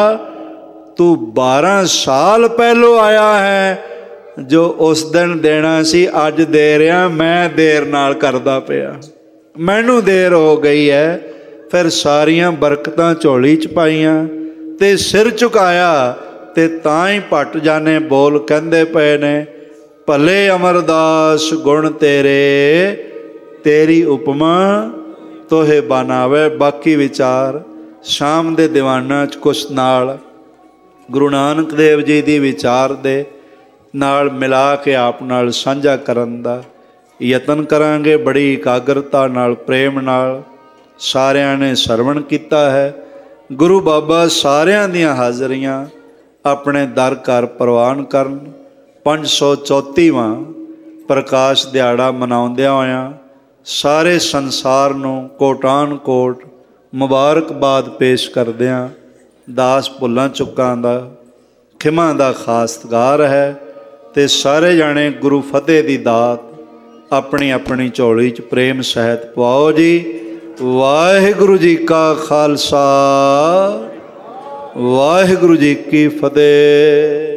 तू बारह साल पहलों आया है। जो उस दिन देना सी अज दे रहा, मैं देर नाल करदा पिया, मैनू देर हो गई है। फिर सारियां बरकतां झोली च पाईयां ते सिर झुकाया ते तां ही भट जाने बोल कहंदे पे ने, भले अमरदास गुण तेरे, तेरी उपमा तोहे बनावे। बाकी विचार शाम दे दीवाना च कुछ नाल गुरु नानक देव जी दी विचार दे नाल मिला के आप नाल साझा करन दा यतन करांगे। बड़ी एकाग्रता नाल प्रेम नाल सारियां ने सरवण कीता है। गुरु बाबा सारियां दियां हाज़रियां अपने दर घर प्रवान करन। पाँच सौ चौतीवां प्रकाश दिहाड़ा मनाउंदियां होइयां सारे संसार नूं कोटान कोट मुबारकबाद पेश करदियां दास भुल्लां चुक्कां दा खिमा दा खासगार है ते सारे जाने गुरु फतेह दी दात अपनी अपनी झोली च प्रेम सहित पवाओ जी। वाहिगुरु जी का खालसा, वाहिगुरु जी की फतेह।